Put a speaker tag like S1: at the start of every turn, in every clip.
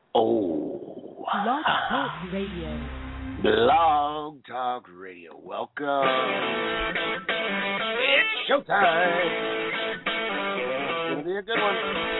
S1: Oh,
S2: Blog Talk Radio.
S1: Blog Talk Radio. Welcome. It's showtime. It's gonna be a good one.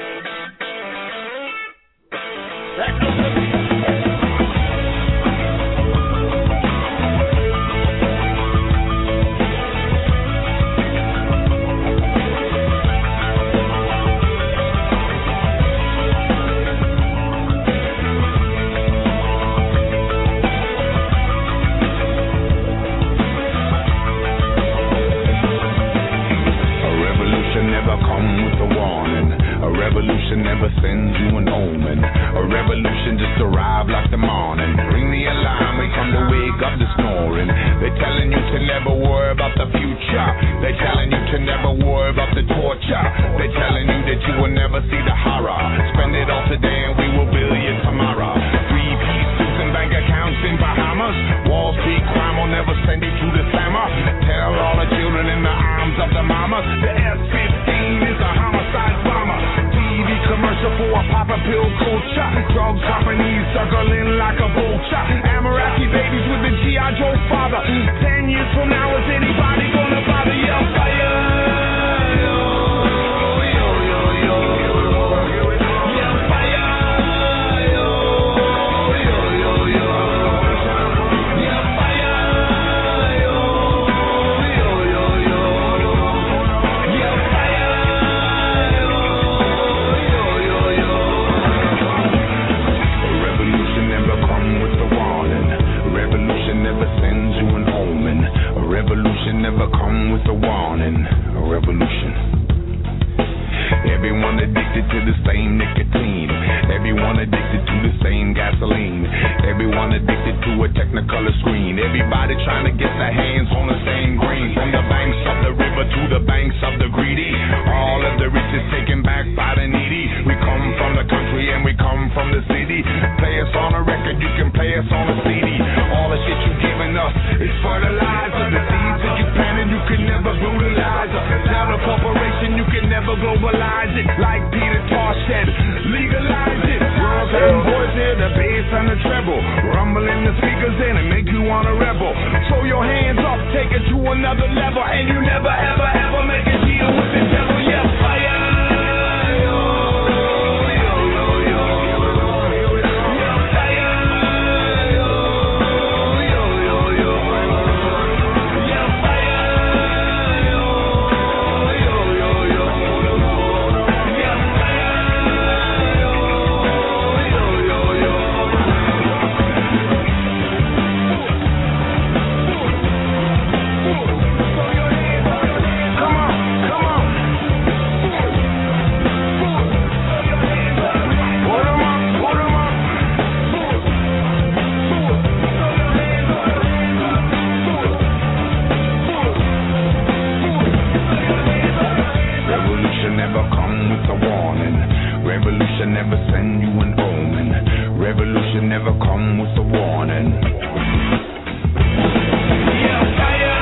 S3: Revolution never sends you an omen. A revolution just arrived like the morning. Ring the alarm, we come to wake up the snoring. They're telling you to never worry about the future. They're telling you to never worry about the torture. They're telling you that you will never see the horror. Spend it all today and we will build you tomorrow. Three-piece suits and bank accounts in Bahamas. Wall Street crime will never send you to the slammer. Tell all the children in the arms of the mamas. The F-15 is a homicide bomber. Commercial for a pop a pill culture. Drug companies circling like a vulture. Amaraki babies with the G.I. Joe father. 10 years from now, is anybody gonna bother? Yeah, fire. Revolution never come with a warning. A revolution. Everyone addicted to the same nicotine. Everyone addicted to the same gasoline. Everyone addicted to a technicolor screen. Everybody trying to get their hands on the same green. From the banks of the river to the banks of the greedy. All of the rich is taken back by the needy. We come from the country and we come from the city. Play us on a record, you can play us on a CD. All the shit you giving us is fertilizer. The seeds that you planted, you can never brutalize. Tell the corporation you can never globalize it. Like Peter Tosh said, legalize it. Girls and boys hear the bass and the treble. Rumbling the speakers in and make you wanna rebel. Throw your hands up, take it to another level. And you never ever ever make a deal with the devil. Yeah, fire. Revolution never send you an omen. Revolution never come with a warning. Yeah, fire.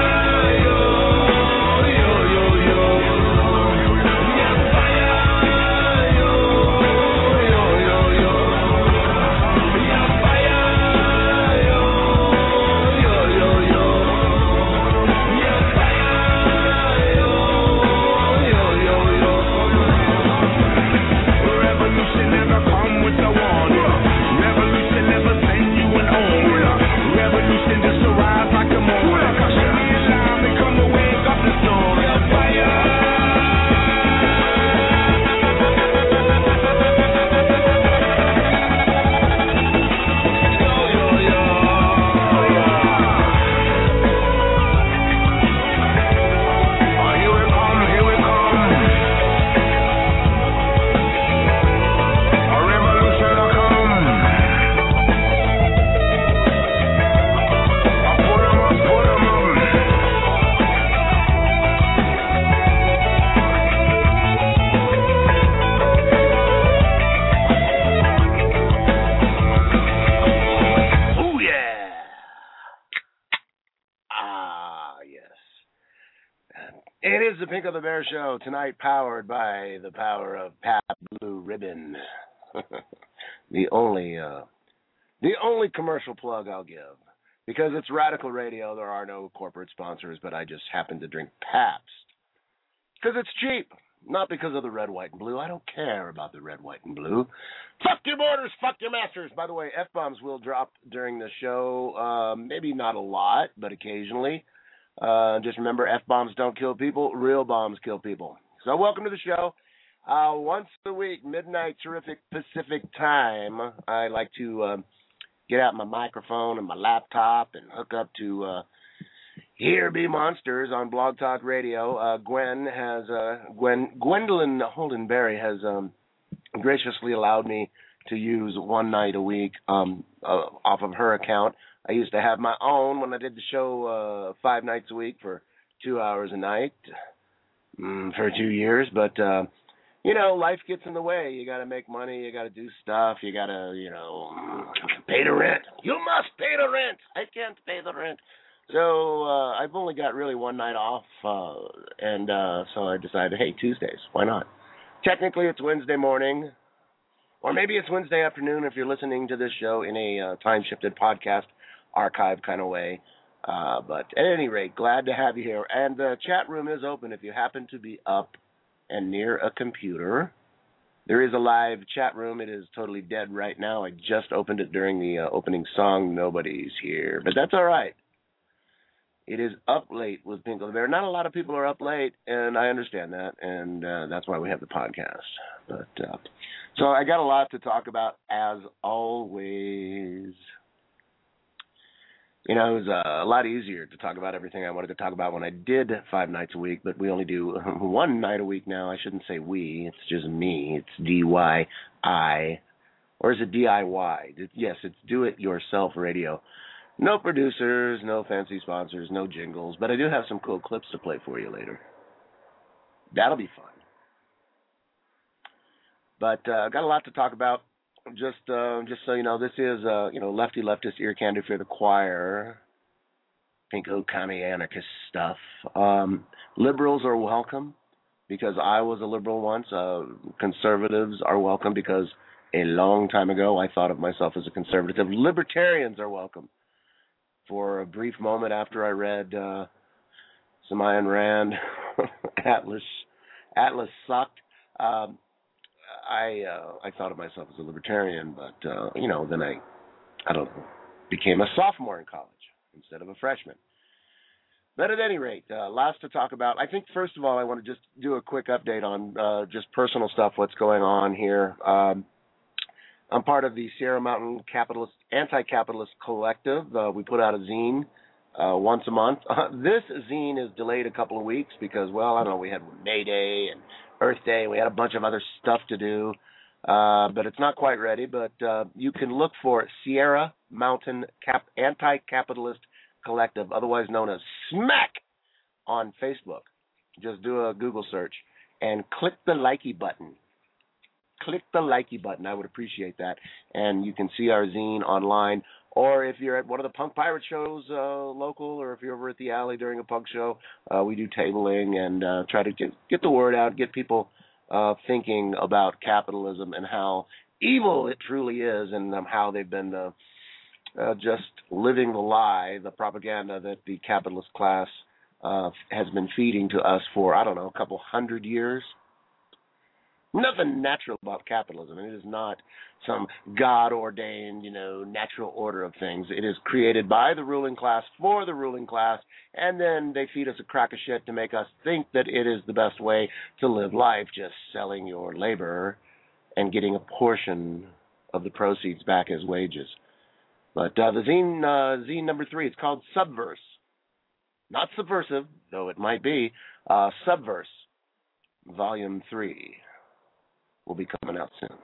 S1: It is the Pink of the Bear Show tonight, powered by the power of Pat Blue Ribbon. the only commercial plug I'll give. Because it's Radical Radio, there are no corporate sponsors, but I just happen to drink Pabst. Because it's cheap. Not because of the red, white, and blue. I don't care about the red, white, and blue. Fuck your borders, fuck your masters. By the way, F-bombs will drop during the show. Maybe not a lot, but occasionally. Just remember, F-bombs don't kill people. Real bombs kill people. So welcome to the show. Once a week, midnight, terrific Pacific time, I like to get out my microphone and my laptop and hook up to Here Be Monsters on Blog Talk Radio. Gwendolyn Holdenberry has graciously allowed me to use one night a week off of her account. I used to have my own when I did the show 5 nights a week for 2 hours a night for 2 years. But, life gets in the way. You got to make money. You got to do stuff. You got to, pay the rent. You must pay the rent. I can't pay the rent. So I've only got really one night off, and so I decided, hey, Tuesdays, why not? Technically, it's Wednesday morning, or maybe it's Wednesday afternoon if you're listening to this show in a time-shifted podcast archive kind of way. But at any rate, glad to have you here. And the chat room is open if you happen to be up and near a computer. There is a live chat room. It is totally dead right now. I just opened it during the opening song. Nobody's here, but that's all right. It is up late with Pinkle the Bear. Not a lot of people are up late, and I understand that, and that's why we have the podcast. But so I got a lot to talk about, as always. It was a lot easier to talk about everything I wanted to talk about when I did 5 nights a week, but we only do one night a week now. I shouldn't say we. It's just me. It's DYI. Or is it DIY? Yes, it's do-it-yourself radio. No producers, no fancy sponsors, no jingles, but I do have some cool clips to play for you later. That'll be fun. But I've got a lot to talk about. Just so you know, this is lefty leftist ear candy for the choir, pinko commie anarchist stuff. Liberals are welcome because I was a liberal once. Conservatives are welcome because a long time ago I thought of myself as a conservative. Libertarians are welcome. For a brief moment after I read some Ayn Rand, Atlas sucked. I thought of myself as a libertarian, but then I don't know, became a sophomore in college instead of a freshman. But at any rate, lots to talk about. I think first of all, I want to just do a quick update on just personal stuff, what's going on here. I'm part of the Sierra Mountain Anti-Capitalist Collective. We put out a zine once a month. This zine is delayed a couple of weeks because, we had May Day and Earth Day, and we had a bunch of other stuff to do. But it's not quite ready. But you can look for Sierra Mountain Anti-Capitalist Collective, otherwise known as SMAC, on Facebook. Just do a Google search and click the likey button. Click the likey button. I would appreciate that. And you can see our zine online. Or if you're at one of the Punk Pirate shows local, or if you're over at the Alley during a punk show, we do tabling and try to get the word out, get people thinking about capitalism and how evil it truly is, and how they've been just living the lie, the propaganda that the capitalist class has been feeding to us for, a couple hundred years. Nothing natural about capitalism. It is not some God-ordained, natural order of things. It is created by the ruling class for the ruling class, and then they feed us a crock of shit to make us think that it is the best way to live life, just selling your labor and getting a portion of the proceeds back as wages. But the zine number 3, it's called Subverse. Not subversive, though it might be. Subverse, Volume 3. Will be coming out soon.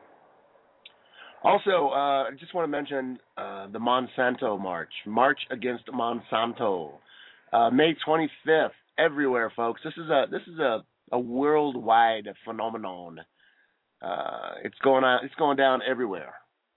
S1: Also, I just want to mention the Monsanto March Against Monsanto, May 25th, everywhere, folks. This is a worldwide phenomenon. It's going down everywhere.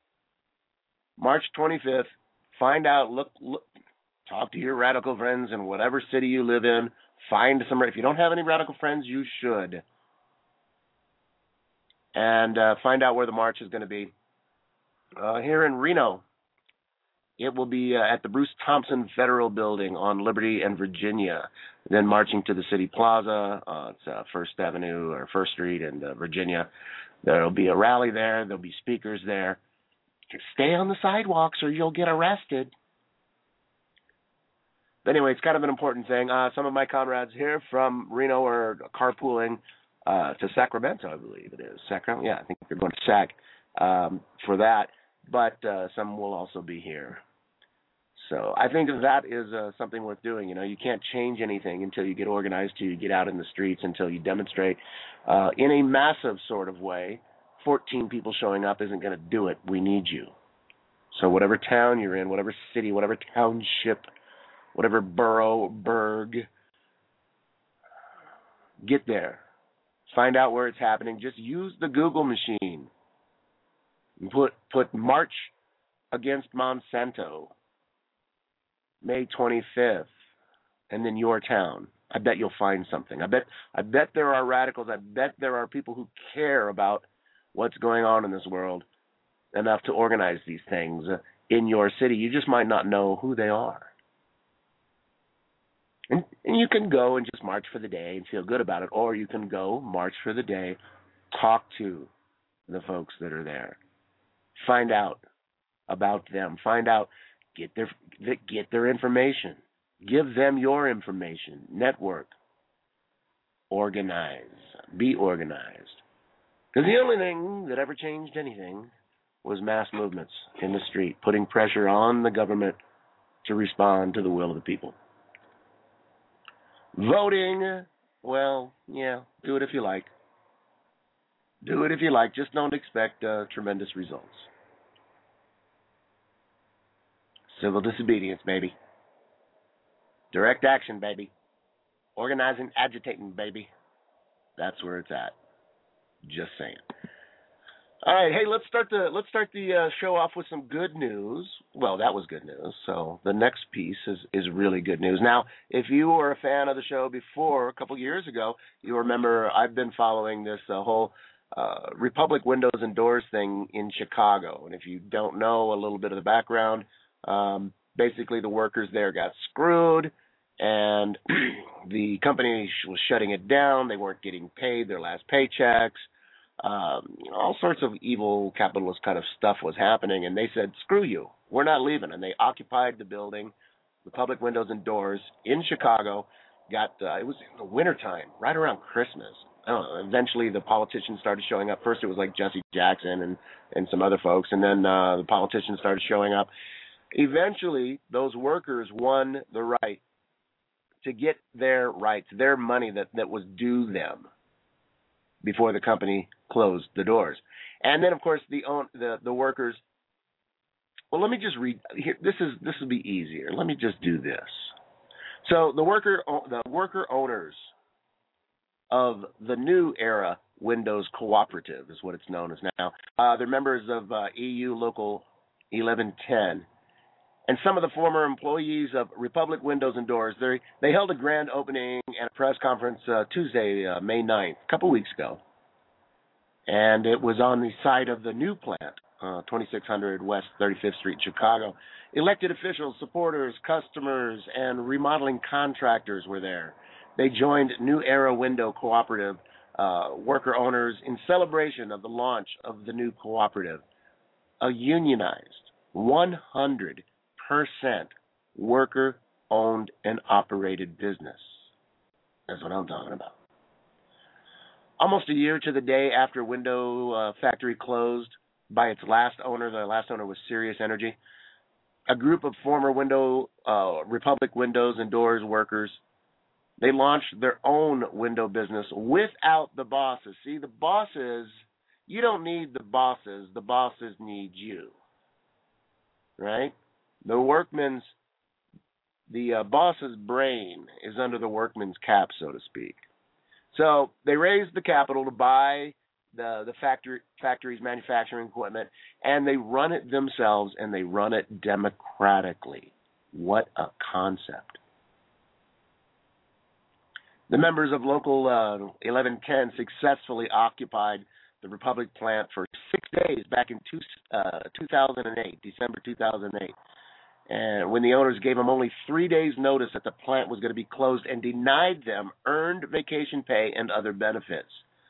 S1: March 25th. Find out. Look. Talk to your radical friends in whatever city you live in. Find some. If you don't have any radical friends, you should. And find out where the march is going to be. Here in Reno, it will be at the Bruce Thompson Federal Building on Liberty and Virginia. Then marching to the City Plaza. It's First Avenue or First Street in Virginia. There will be a rally there. There'll be speakers there. Stay on the sidewalks or you'll get arrested. But anyway, it's kind of an important thing. Some of my comrades here from Reno are carpooling to Sacramento, I believe it is. Sacramento? Yeah, I think they're going to Sac for that. But some will also be here. So I think that is something worth doing. You know, you can't change anything until you get organized, till you get out in the streets, until you demonstrate in a massive sort of way. 14 people showing up isn't going to do it. We need you. So whatever town you're in, whatever city, whatever township, whatever borough, burg, get there. Find out where it's happening. Just use the Google machine. Put March Against Monsanto, May 25th, and then your town. I bet you'll find something. I bet there are radicals. I bet there are people who care about what's going on in this world enough to organize these things in your city. You just might not know who they are. And you can go and just march for the day and feel good about it, or you can go march for the day, talk to the folks that are there, find out about them, find out, get their information, give them your information, network, organize, be organized. Because the only thing that ever changed anything was mass movements in the street, putting pressure on the government to respond to the will of the people. Voting, well, yeah, do it if you like. Do it if you like. Just don't expect tremendous results. Civil disobedience, baby. Direct action, baby. Organizing, agitating, baby. That's where it's at. Just saying. All right, hey, let's start the show off with some good news. Well, that was good news. So the next piece is really good news. Now, if you were a fan of the show before, a couple years ago, you remember I've been following this whole Republic Windows and Doors thing in Chicago. And if you don't know a little bit of the background, basically the workers there got screwed, and the company was shutting it down. They weren't getting paid their last paychecks. All sorts of evil capitalist kind of stuff was happening, and they said, screw you, we're not leaving. And they occupied the building, Republic Windows and Doors in Chicago. It was in the wintertime, right around Christmas. I don't know, eventually the politicians started showing up. First it was like Jesse Jackson and some other folks, and then the politicians started showing up. Eventually, those workers won the right to get their rights, their money that was due them before the company closed the doors. And then, of course, the workers. Well, let me just read here. This will be easier. Let me just do this. So the worker owners of the New Era Windows Cooperative is what it's known as now. They're members of EU Local 1110. And some of the former employees of Republic Windows and Doors, they held a grand opening and a press conference Tuesday, May 9th, a couple weeks ago. And it was on the site of the new plant, 2600 West 35th Street, Chicago. Elected officials, supporters, customers, and remodeling contractors were there. They joined New Era Window Cooperative worker owners in celebration of the launch of the new cooperative, a unionized 100% worker-owned and operated business. That's what I'm talking about. Almost a year to the day after Window Factory closed by its last owner, the last owner was Sirius Energy, a group of former Republic Windows and Doors workers, they launched their own window business without the bosses. See, the bosses, you don't need the bosses need you, right? The boss's brain is under the workman's cap, so to speak. So they raised the capital to buy the factory's manufacturing equipment, and they run it themselves, and they run it democratically. What a concept. The members of Local 1110 successfully occupied the Republic plant for 6 days back in 2008, December 2008. And when the owners gave them only 3 days' notice that the plant was going to be closed and denied them earned vacation pay and other benefits.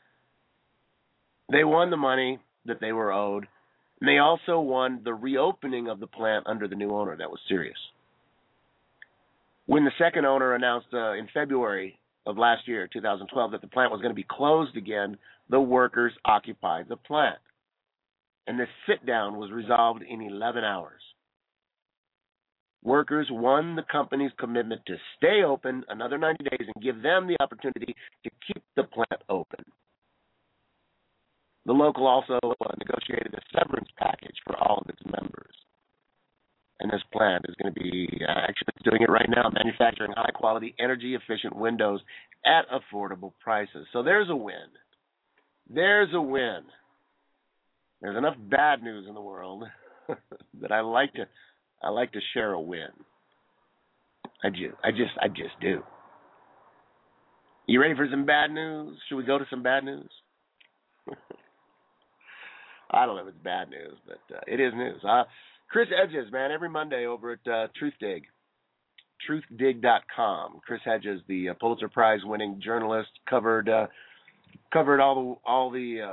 S1: They won the money that they were owed, and they also won the reopening of the plant under the new owner. That was serious. When the second owner announced in February of last year, 2012, that the plant was going to be closed again, the workers occupied the plant. And the sit-down was resolved in 11 hours. Workers won the company's commitment to stay open another 90 days and give them the opportunity to keep the plant open. The local also negotiated a severance package for all of its members. And this plant is going to be actually doing it right now, manufacturing high-quality, energy-efficient windows at affordable prices. So there's a win. There's a win. There's enough bad news in the world that I like to share a win. I just do. You ready for some bad news? Should we go to some bad news? I don't know if it's bad news, but it is news. Chris Hedges, man, every Monday over at TruthDig, truthdig.com. Chris Hedges, the Pulitzer Prize-winning journalist, covered all the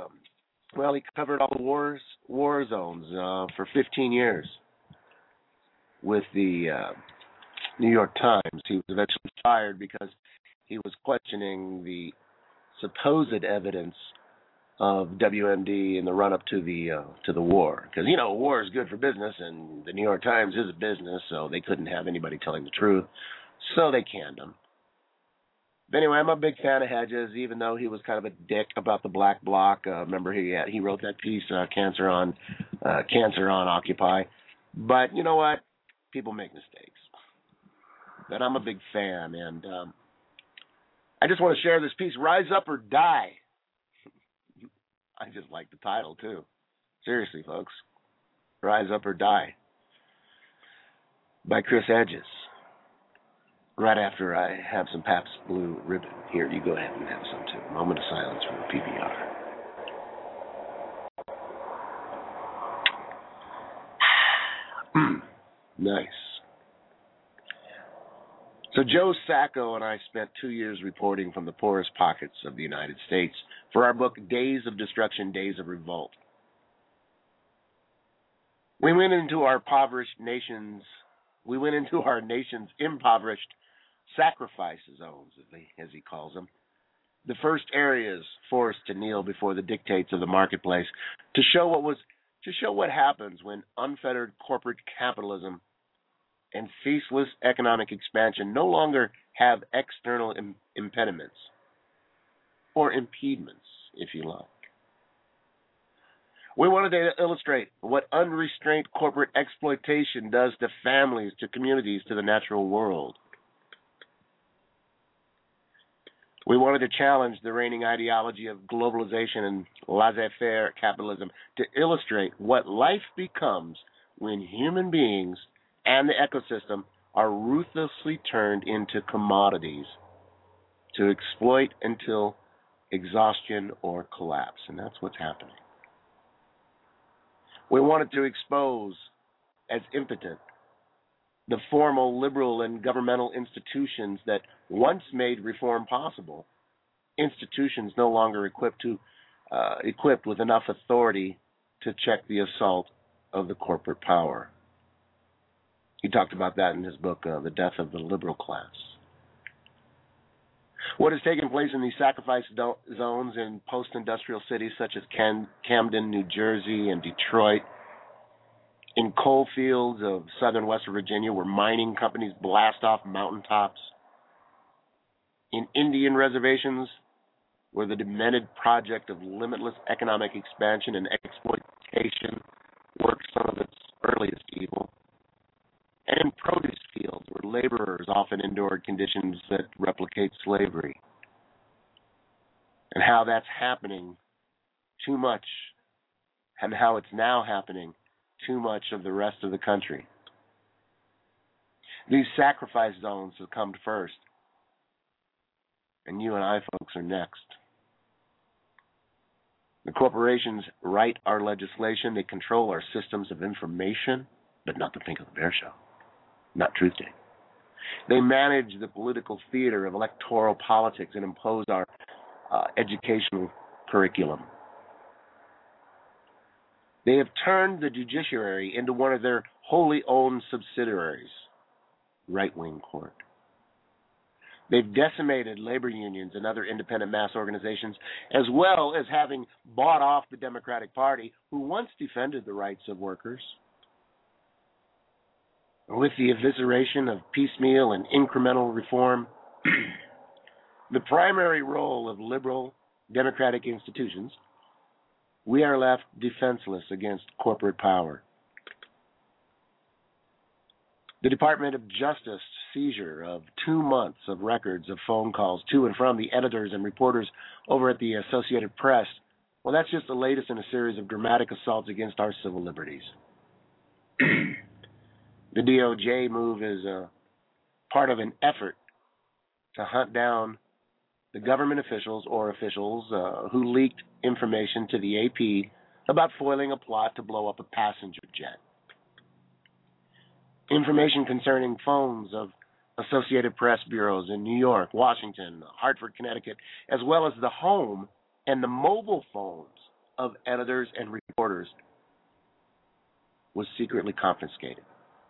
S1: war zones for 15 years with the New York Times. He was eventually fired because he was questioning the supposed evidence of WMD in the run-up to the war. Because, war is good for business, and the New York Times is a business, so they couldn't have anybody telling the truth. So they canned him. But anyway, I'm a big fan of Hedges, even though he was kind of a dick about the Black Bloc. Remember, he wrote that piece, Cancer on Occupy. But you know what? People make mistakes. But I'm a big fan, and I just want to share this piece, Rise Up or Die. I just like the title, too. Seriously, folks. Rise Up or Die by Chris Hedges. Right after I have some Pabst Blue Ribbon. Here, you go ahead and have some, too. Moment of silence from the PBR. Nice. So Joe Sacco and I spent 2 years reporting from the poorest pockets of the United States for our book, Days of Destruction, Days of Revolt. We went into our nation's impoverished sacrifice zones, as he calls them, the first areas forced to kneel before the dictates of the marketplace to show what happens when unfettered corporate capitalism and ceaseless economic expansion no longer have external impediments, or impediments, if you like. We wanted to illustrate what unrestrained corporate exploitation does to families, to communities, to the natural world. We wanted to challenge the reigning ideology of globalization and laissez-faire capitalism to illustrate what life becomes when human beings and the ecosystem are ruthlessly turned into commodities to exploit until exhaustion or collapse. And that's what's happening. We wanted to expose as impotent the formal liberal and governmental institutions that once made reform possible, institutions no longer equipped with enough authority to check the assault of the corporate power. He talked about that in his book, The Death of the Liberal Class. What has taken place in these sacrifice zones in post-industrial cities such as Camden, New Jersey, and Detroit, in coal fields of southern West Virginia where mining companies blast off mountaintops, in Indian reservations where the demented project of limitless economic expansion and exploitation works some of its earliest evil, and in produce fields where laborers often endured conditions that replicate slavery, and how that's happening too much, and how it's now happening too much of the rest of the country. These sacrifice zones have come first, and you and I, folks, are next. The corporations write our legislation. They control our systems of information, but not the Think of the Bear Show, not Truth Day. They manage the political theater of electoral politics and impose our educational curriculum. They have turned the judiciary into one of their wholly owned subsidiaries, right-wing court. They've decimated labor unions and other independent mass organizations, as well as having bought off the Democratic Party, who once defended the rights of workers. With the evisceration of piecemeal and incremental reform, the primary role of liberal democratic institutions, we are left defenseless against corporate power. The Department of Justice seizure of 2 months of records of phone calls to and from the editors and reporters over at the Associated Press, well, that's just the latest in a series of dramatic assaults against our civil liberties. The DOJ move is part of an effort to hunt down the government officials or officials who leaked information to the AP about foiling a plot to blow up a passenger jet. Information concerning phones of Associated Press bureaus in New York, Washington, Hartford, Connecticut, as well as the home and the mobile phones of editors and reporters was secretly confiscated.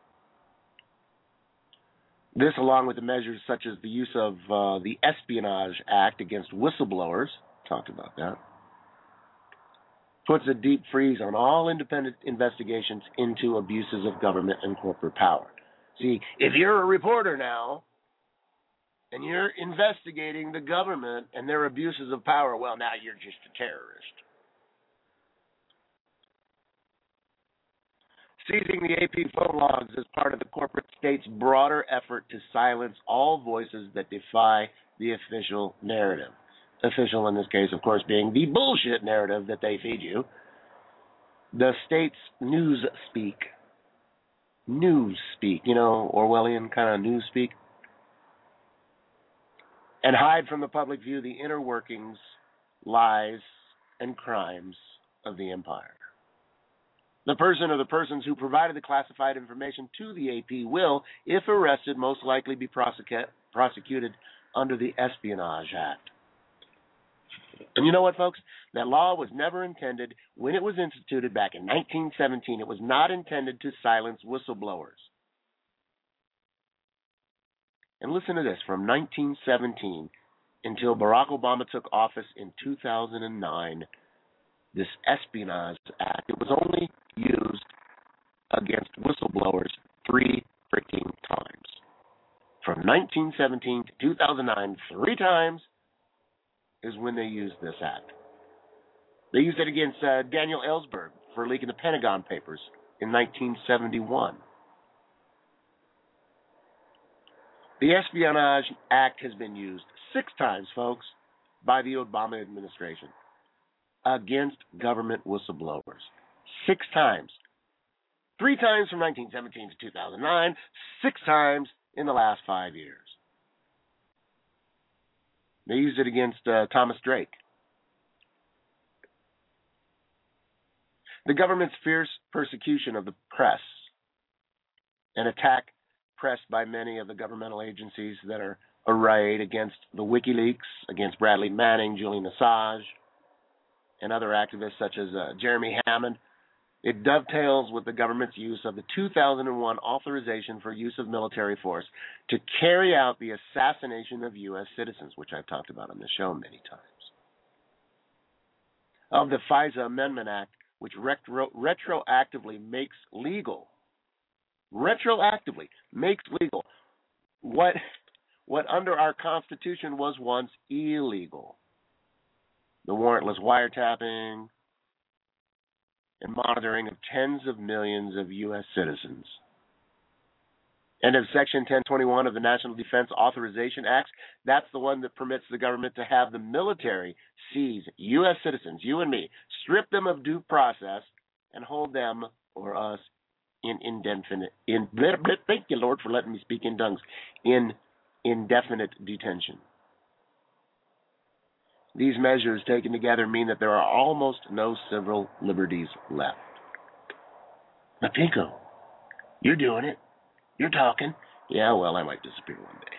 S1: This, along with the measures such as the use of the Espionage Act against whistleblowers, talked about that, puts a deep freeze on all independent investigations into abuses of government and corporate power. See, if you're a reporter now and you're investigating the government and their abuses of power, well, now you're just a terrorist. Seizing the AP phone logs is part of the corporate state's broader effort to silence all voices that defy the official narrative. Official in this case, of course, being the bullshit narrative that they feed you. The state's newspeak, Orwellian kind of newspeak, and hide from the public view the inner workings, lies, and crimes of the empire. The person or the persons who provided the classified information to the AP will, if arrested, most likely be prosecuted under the Espionage Act. And you know what, folks? That law was never intended, when it was instituted back in 1917, it was not intended to silence whistleblowers. And listen to this, from 1917 until Barack Obama took office in 2009, this Espionage Act, it was only used against whistleblowers 3 freaking times. From 1917 to 2009, 3 times is when they used this act. They used it against Daniel Ellsberg for leaking the Pentagon Papers in 1971. The Espionage Act has been used 6 times, folks, by the Obama administration against government whistleblowers. 6 times. 3 times from 1917 to 2009, 6 times in the last 5 years. They used it against Thomas Drake. The government's fierce persecution of the press, an attack pressed by many of the governmental agencies that are arrayed against the WikiLeaks, against Bradley Manning, Julian Assange, and other activists such as Jeremy Hammond, it dovetails with the government's use of the 2001 authorization for use of military force to carry out the assassination of U.S. citizens, which I've talked about on this show many times. Of the FISA Amendment Act, which retroactively makes legal what under our Constitution was once illegal. The warrantless wiretapping and monitoring of tens of millions of U.S. citizens. And of Section 1021 of the National Defense Authorization Act, that's the one that permits the government to have the military seize U.S. citizens, you and me, strip them of due process, and hold them, or us, thank you, Lord, for letting me speak in tongues, in indefinite detention. These measures taken together mean that there are almost no civil liberties left. But Pinko, you're doing it. You're talking. Yeah, well, I might disappear one day.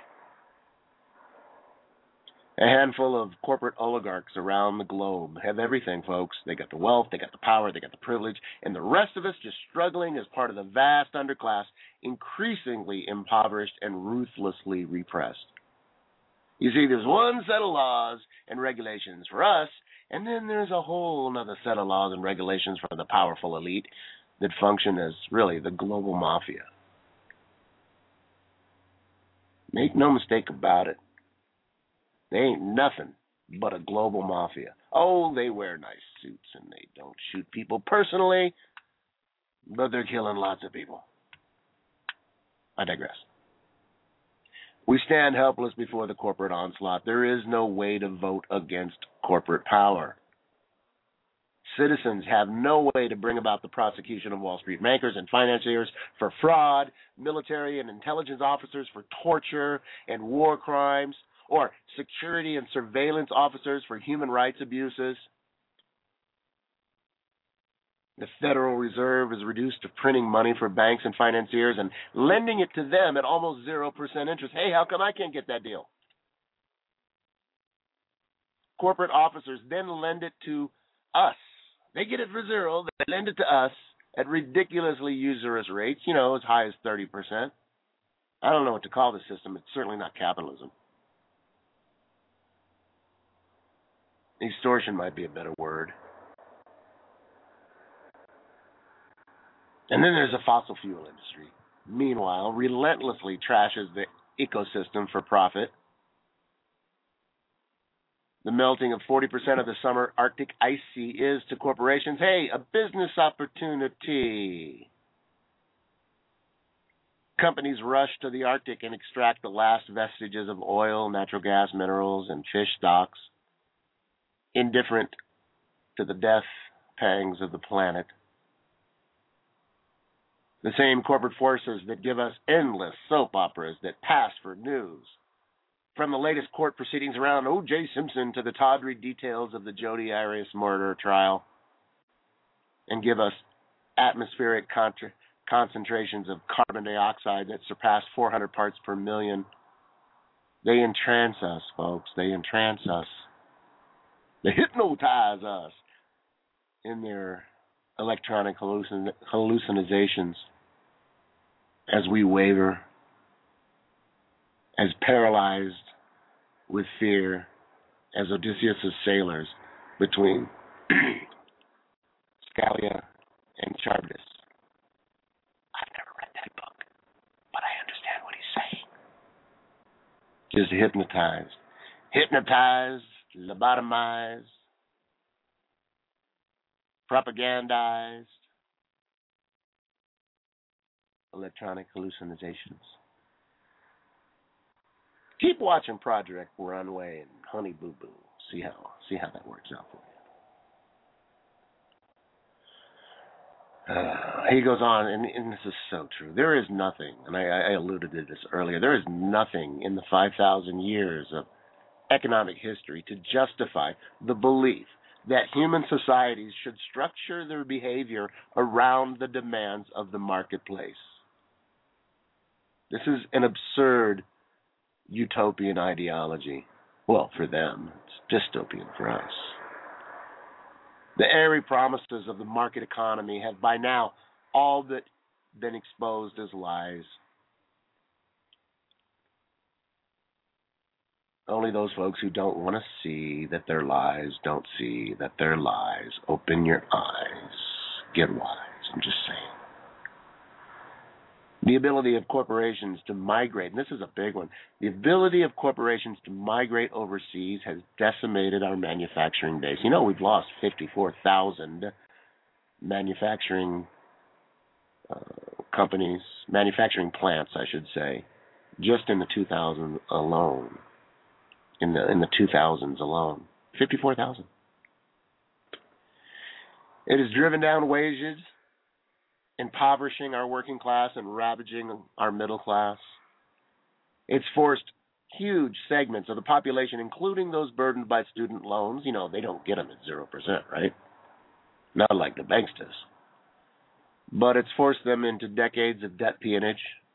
S1: A handful of corporate oligarchs around the globe have everything, folks. They got the wealth, they got the power, they got the privilege, and the rest of us just struggling as part of the vast underclass, increasingly impoverished and ruthlessly repressed. You see, there's one set of laws and regulations for us, and then there's a whole other set of laws and regulations for the powerful elite that function as really the global mafia. Make no mistake about it. They ain't nothing but a global mafia. Oh, they wear nice suits and they don't shoot people personally, but they're killing lots of people. I digress. We stand helpless before the corporate onslaught. There is no way to vote against corporate power. Citizens have no way to bring about the prosecution of Wall Street bankers and financiers for fraud, military and intelligence officers for torture and war crimes, or security and surveillance officers for human rights abuses. The Federal Reserve is reduced to printing money for banks and financiers and lending it to them at almost 0% interest. Hey, how come I can't get that deal? Corporate officers then lend it to us. They get it for zero. They lend it to us at ridiculously usurious rates, as high as 30%. I don't know what to call this system. It's certainly not capitalism. Extortion might be a better word. And then there's the fossil fuel industry. Meanwhile, relentlessly trashes the ecosystem for profit. The melting of 40% of the summer Arctic ice sea is to corporations, hey, a business opportunity. Companies rush to the Arctic and extract the last vestiges of oil, natural gas, minerals, and fish stocks, indifferent to the death pangs of the planet. The same corporate forces that give us endless soap operas that pass for news. From the latest court proceedings around O.J. Simpson to the tawdry details of the Jodi Arias murder trial, and give us atmospheric concentrations of carbon dioxide that surpass 400 parts per million. They entrance us, folks. They entrance us. They hypnotize us in their electronic hallucinations as we waver, as paralyzed with fear as Odysseus' sailors between Scalia and Charybdis. I've never read that book, but I understand what he's saying. Just hypnotized. Hypnotized, lobotomized, propagandized, electronic hallucinations. Keep watching Project Runway and Honey Boo Boo. See how that works out for you. He goes on, and this is so true. There is nothing, and I alluded to this earlier, there is nothing in the 5,000 years of economic history to justify the belief that human societies should structure their behavior around the demands of the marketplace. This is an absurd utopian ideology. Well, for them, it's dystopian for us. The airy promises of the market economy have by now all but been exposed as lies. Only those folks who don't want to see that they're lies don't see that they're lies. Open your eyes. Get wise. I'm just saying. The ability of corporations to migrate, and this is a big one, the ability of corporations to migrate overseas has decimated our manufacturing base. We've lost 54,000 manufacturing companies, manufacturing plants, I should say, just in the 2000s alone. In the 2000s alone, 54,000. It has driven down wages, impoverishing our working class and ravaging our middle class. It's forced huge segments of the population, including those burdened by student loans. They don't get them at 0%, right? Not like the banks does. But it's forced them into decades of debt peonage.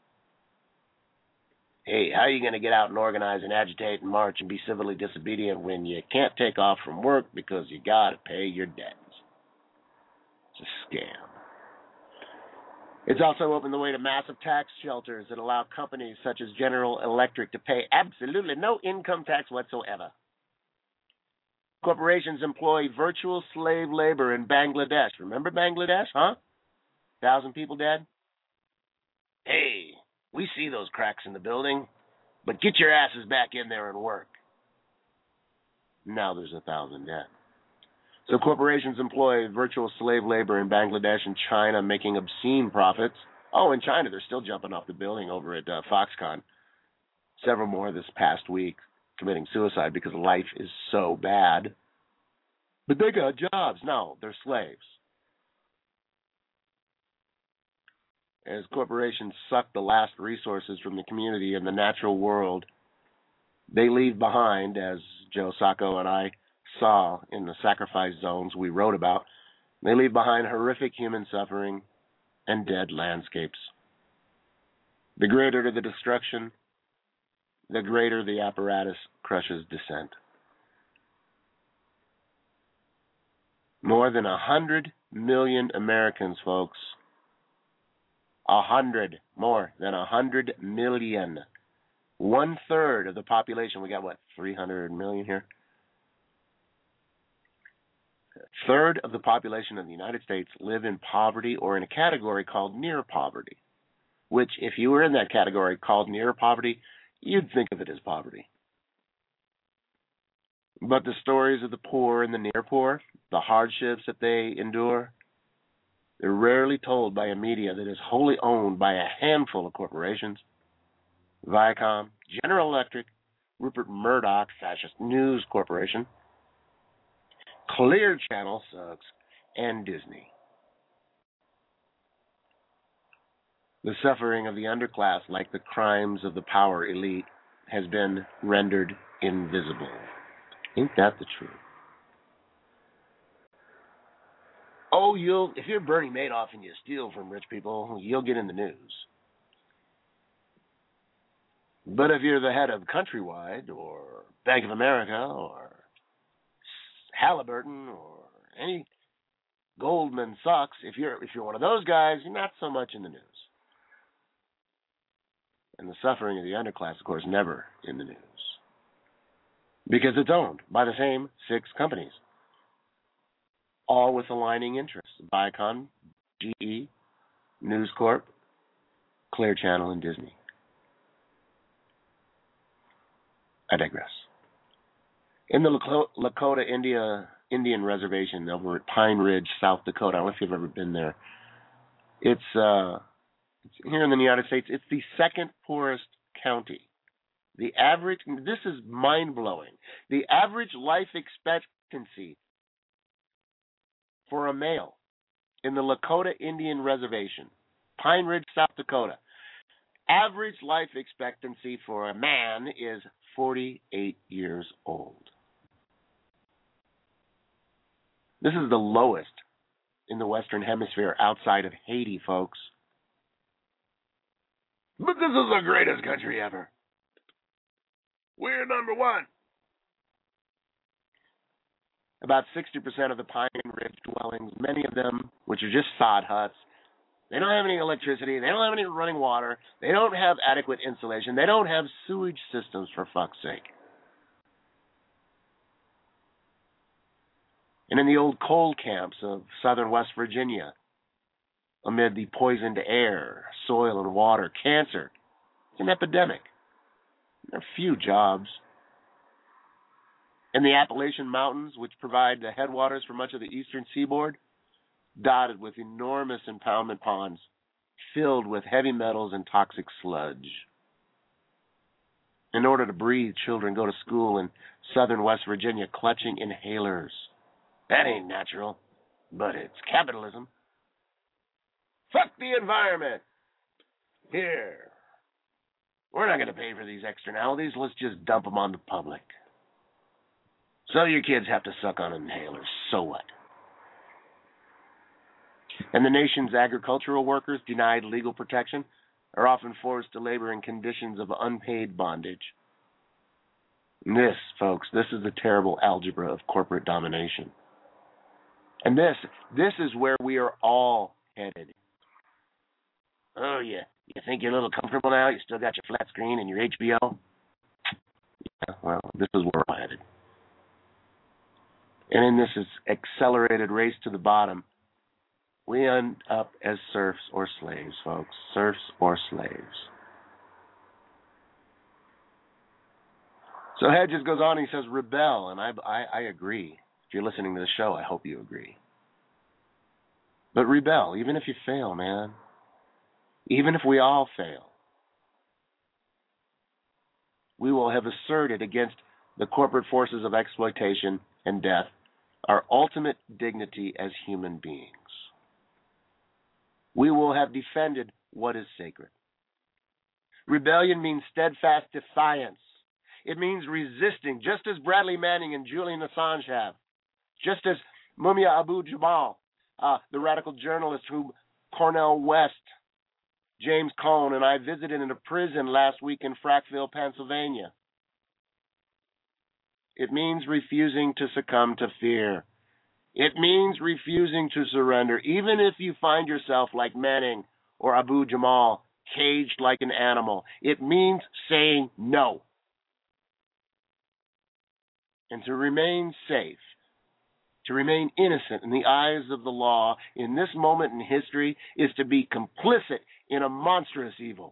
S1: Hey, how are you going to get out and organize and agitate and march and be civilly disobedient when you can't take off from work because you got to pay your debts? It's a scam. It's also opened the way to massive tax shelters that allow companies such as General Electric to pay absolutely no income tax whatsoever. Corporations employ virtual slave labor in Bangladesh. Remember Bangladesh, huh? 1,000 people dead? Hey, we see those cracks in the building, but get your asses back in there and work. Now there's 1,000 dead. So corporations employ virtual slave labor in Bangladesh and China, making obscene profits. Oh, in China, they're still jumping off the building over at Foxconn. Several more this past week committing suicide because life is so bad. But they got jobs. No, they're slaves. As corporations suck the last resources from the community and the natural world, they leave behind, as Joe Sacco and I saw in the sacrifice zones we wrote about, they leave behind horrific human suffering and dead landscapes. The greater the destruction, the greater the apparatus crushes dissent. More than 100 million Americans, folks. More than 100 million. 1/3 of the population. We got, 300 million here? A third of the population of the United States live in poverty or in a category called near poverty, which, if you were in that category called near poverty, you'd think of it as poverty. But the stories of the poor and the near poor, the hardships that they endure, they're rarely told by a media that is wholly owned by a handful of corporations. Viacom, General Electric, Rupert Murdoch, Fascist News Corporation, Clear Channel sucks, and Disney. The suffering of the underclass, like the crimes of the power elite, has been rendered invisible. Ain't that the truth? Oh, if you're Bernie Madoff and you steal from rich people, you'll get in the news. But if you're the head of Countrywide or Bank of America or Halliburton or any Goldman Sachs, if you're one of those guys, you're not so much in the news. And the suffering of the underclass, of course, never in the news. Because it's owned by the same 6 companies, all with aligning interests: Viacom, GE, News Corp, Clear Channel, and Disney. I digress. In the Lakota Indian Reservation over at Pine Ridge, South Dakota, I don't know if you've ever been there. It's here in the United States. It's the second poorest county. The average, this is mind-blowing, the average life expectancy for a male in the Lakota Indian Reservation, Pine Ridge, South Dakota, average life expectancy for a man is 48 years old. This is the lowest in the Western Hemisphere outside of Haiti, folks. But this is the greatest country ever. We're number one. About 60% of the Pine Ridge dwellings, many of them, which are just sod huts, they don't have any electricity, they don't have any running water, they don't have adequate insulation, they don't have sewage systems, for fuck's sake. And in the old coal camps of southern West Virginia, amid the poisoned air, soil and water, cancer, it's an epidemic. There are few jobs. In the Appalachian Mountains, which provide the headwaters for much of the eastern seaboard, dotted with enormous impoundment ponds filled with heavy metals and toxic sludge. In order to breathe, children go to school in southern West Virginia clutching inhalers. That ain't natural, but it's capitalism. Fuck the environment. Here. We're not going to pay for these externalities. Let's just dump them on the public. So your kids have to suck on inhalers. So what? And the nation's agricultural workers, denied legal protection, are often forced to labor in conditions of unpaid bondage. And this, folks, this is the terrible algebra of corporate domination. And this is where we are all headed. Oh, yeah. You think you're a little comfortable now? You still got your flat screen and your HBO? Yeah, well, this is where we're all headed. And in this accelerated race to the bottom, we end up as serfs or slaves, folks. Serfs or slaves. So Hedges goes on, he says, rebel, and I agree. If you're listening to the show, I hope you agree. But rebel, even if you fail, man. Even if we all fail. We will have asserted against the corporate forces of exploitation and death our ultimate dignity as human beings. We will have defended what is sacred. Rebellion means steadfast defiance. It means resisting, just as Bradley Manning and Julian Assange have. Just as Mumia Abu-Jamal, the radical journalist whom Cornel West, James Cone, and I visited in a prison last week in Frackville, Pennsylvania. It means refusing to succumb to fear. It means refusing to surrender, even if you find yourself like Manning or Abu-Jamal, caged like an animal. It means saying no. And to remain safe, to remain innocent in the eyes of the law in this moment in history is to be complicit in a monstrous evil.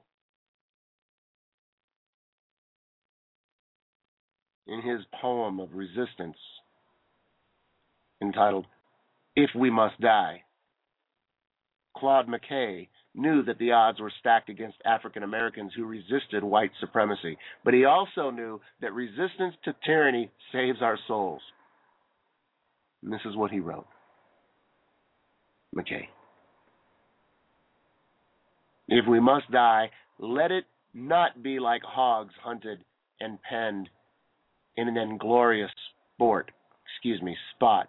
S1: In his poem of resistance, entitled, If We Must Die, Claude McKay knew that the odds were stacked against African Americans who resisted white supremacy, but he also knew that resistance to tyranny saves our souls. And this is what he wrote. McKay. If we must die, let it not be like hogs hunted and penned in an inglorious spot,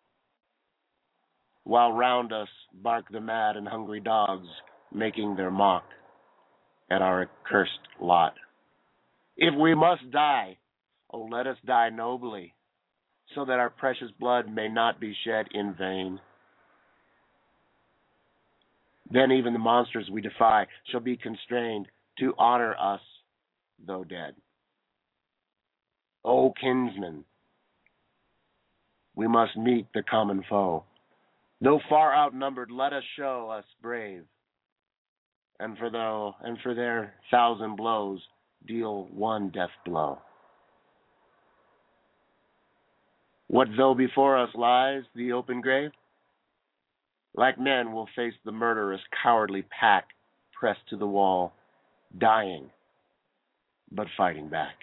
S1: while round us bark the mad and hungry dogs, making their mock at our accursed lot. If we must die, oh, let us die nobly, so that our precious blood may not be shed in vain. Then even the monsters we defy shall be constrained to honor us, though dead. O kinsmen, we must meet the common foe. Though far outnumbered, let us show us brave, and for their 1,000 blows, deal one death blow. What though before us lies the open grave? Like men, we'll face the murderous, cowardly pack pressed to the wall, dying, but fighting back.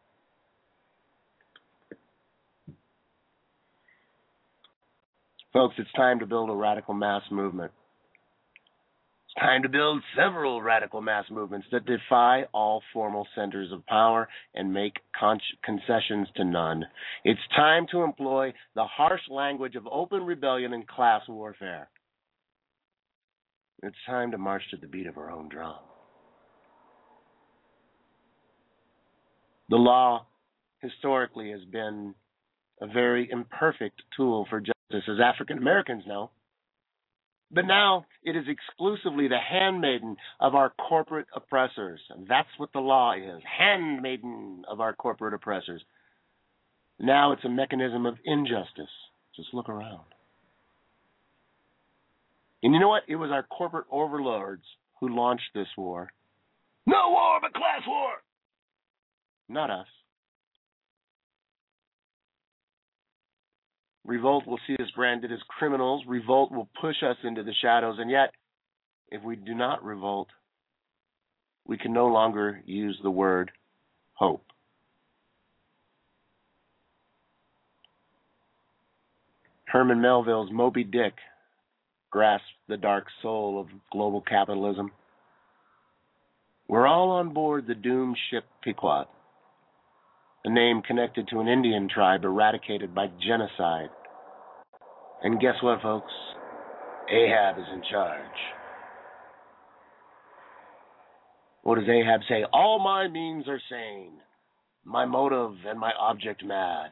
S1: Folks, it's time to build a radical mass movement. It's time to build several radical mass movements that defy all formal centers of power and make concessions to none. It's time to employ the harsh language of open rebellion and class warfare. It's time to march to the beat of our own drum. The law, historically, has been a very imperfect tool for justice, as African Americans know. But now it is exclusively the handmaiden of our corporate oppressors. And that's what the law is, handmaiden of our corporate oppressors. Now it's a mechanism of injustice. Just look around. And you know what? It was our corporate overlords who launched this war. No war but class war! Not us. Revolt will see us branded as criminals. Revolt will push us into the shadows. And yet, if we do not revolt, we can no longer use the word hope. Herman Melville's Moby Dick grasped the dark soul of global capitalism. We're all on board the doomed ship Pequot, a name connected to an Indian tribe eradicated by genocide. And guess what, folks? Ahab is in charge. What does Ahab say? All my means are sane, my motive and my object mad.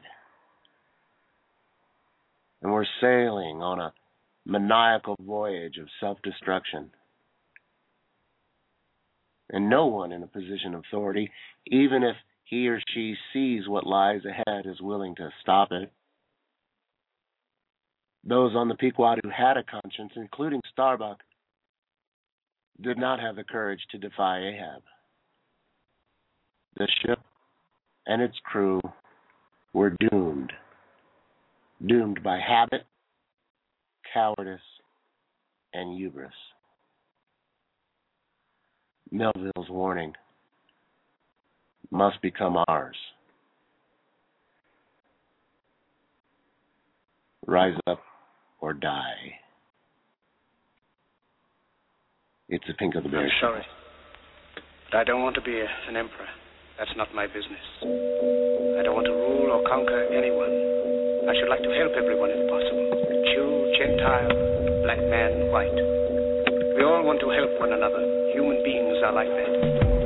S1: And we're sailing on a maniacal voyage of self-destruction. And no one in a position of authority, even if he or she sees what lies ahead, is willing to stop it. Those on the Pequot who had a conscience, including Starbuck, did not have the courage to defy Ahab. The ship and its crew were doomed. Doomed by habit, cowardice, and hubris. Melville's warning must become ours. Rise up or die. It's a Pink of the Berry.
S4: I'm sorry, but I don't want to be an emperor. That's not my business. I don't want to rule or conquer anyone. I should like to help everyone if possible. Jew, Gentile, black man, white. We all want to help one another. Human beings are like that.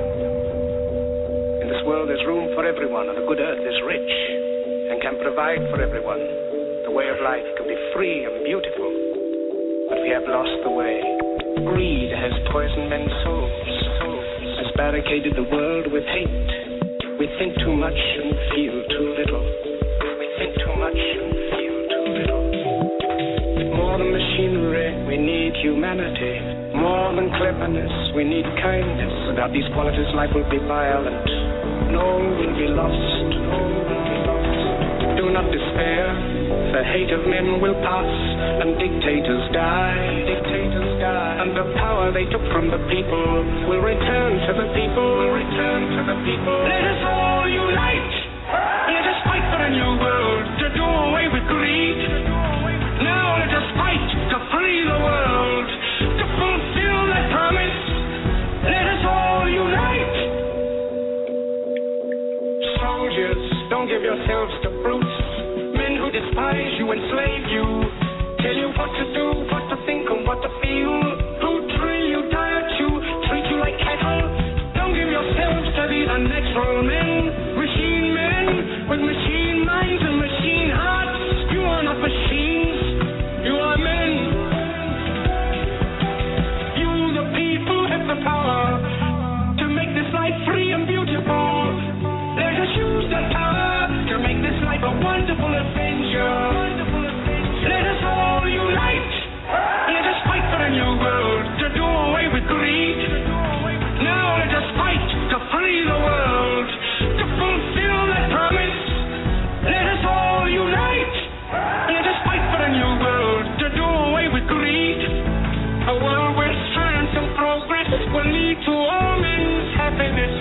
S4: In this world there's room for everyone, and the good earth is rich and can provide for everyone. The way of life can be free and beautiful, but we have lost the way. Greed has poisoned men's souls, has barricaded the world with hate. We think too much and feel too little. We think too much and feel too little. More than machinery, we need humanity. More than cleverness, we need kindness. Without these qualities, life will be violent. No will be lost. No will be lost. Do not despair. The hate of men will pass, and dictators die. Dictators die. And the power they took from the people will return to the people. Will return to the people. Let us all unite. Let us fight for a new world to do away with greed. Now let us fight to free the world, to fulfill that promise. Let us all unite. Soldiers, don't give yourselves to brutes. Men who despise you, enslave you, tell you what to do, what to think, and what to feel. Who drill you, diet you, treat you like cattle. Don't give yourselves to these unnatural men with machine minds and machine hearts. You are not machines, you are men. You, the people, have the power to make this life free and beautiful. Let us use that power to make this life a wonderful adventure. Let us all unite. Let us fight for a new world to do away with greed. Now let us fight to free the world, to fulfill that promise. Let us all unite. Let us fight for a new world to do away with greed. A world where strength and progress will lead to all men's happiness.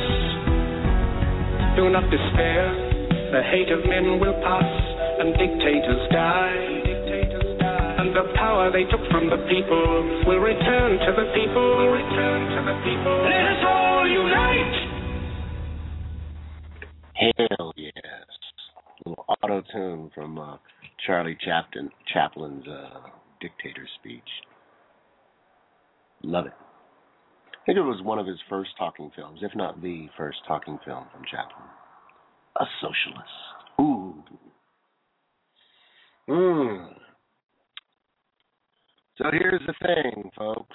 S4: Do not despair. The hate of men will pass, and dictators die. And the power they took from the people will return to the people. Will return to the people. Let us all unite.
S1: Hell yes. A little auto-tune from Charlie Chaplin's dictator speech. Love it. I think it was one of his first talking films, if not the first talking film from Chaplin. A socialist. Ooh. So here's the thing, folks.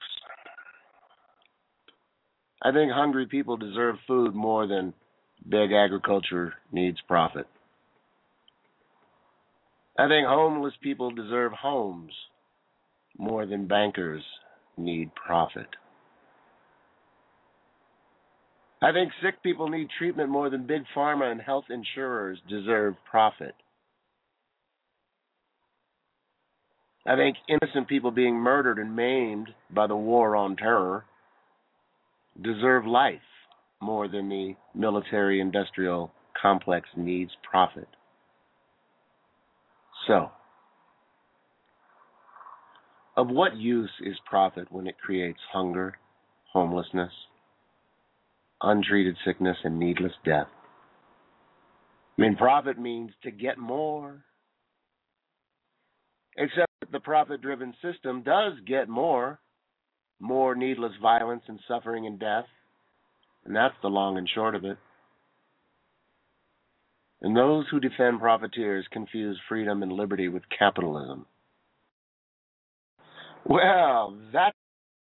S1: I think hungry people deserve food more than big agriculture needs profit. I think homeless people deserve homes more than bankers need profit. I think sick people need treatment more than big pharma and health insurers deserve profit. I think innocent people being murdered and maimed by the war on terror deserve life more than the military-industrial complex needs profit. So, of what use is profit when it creates hunger, homelessness, untreated sickness, and needless death. I mean, profit means to get more. Except that the profit-driven system does get more needless violence and suffering and death. And that's the long and short of it. And those who defend profiteers confuse freedom and liberty with capitalism. Well, that's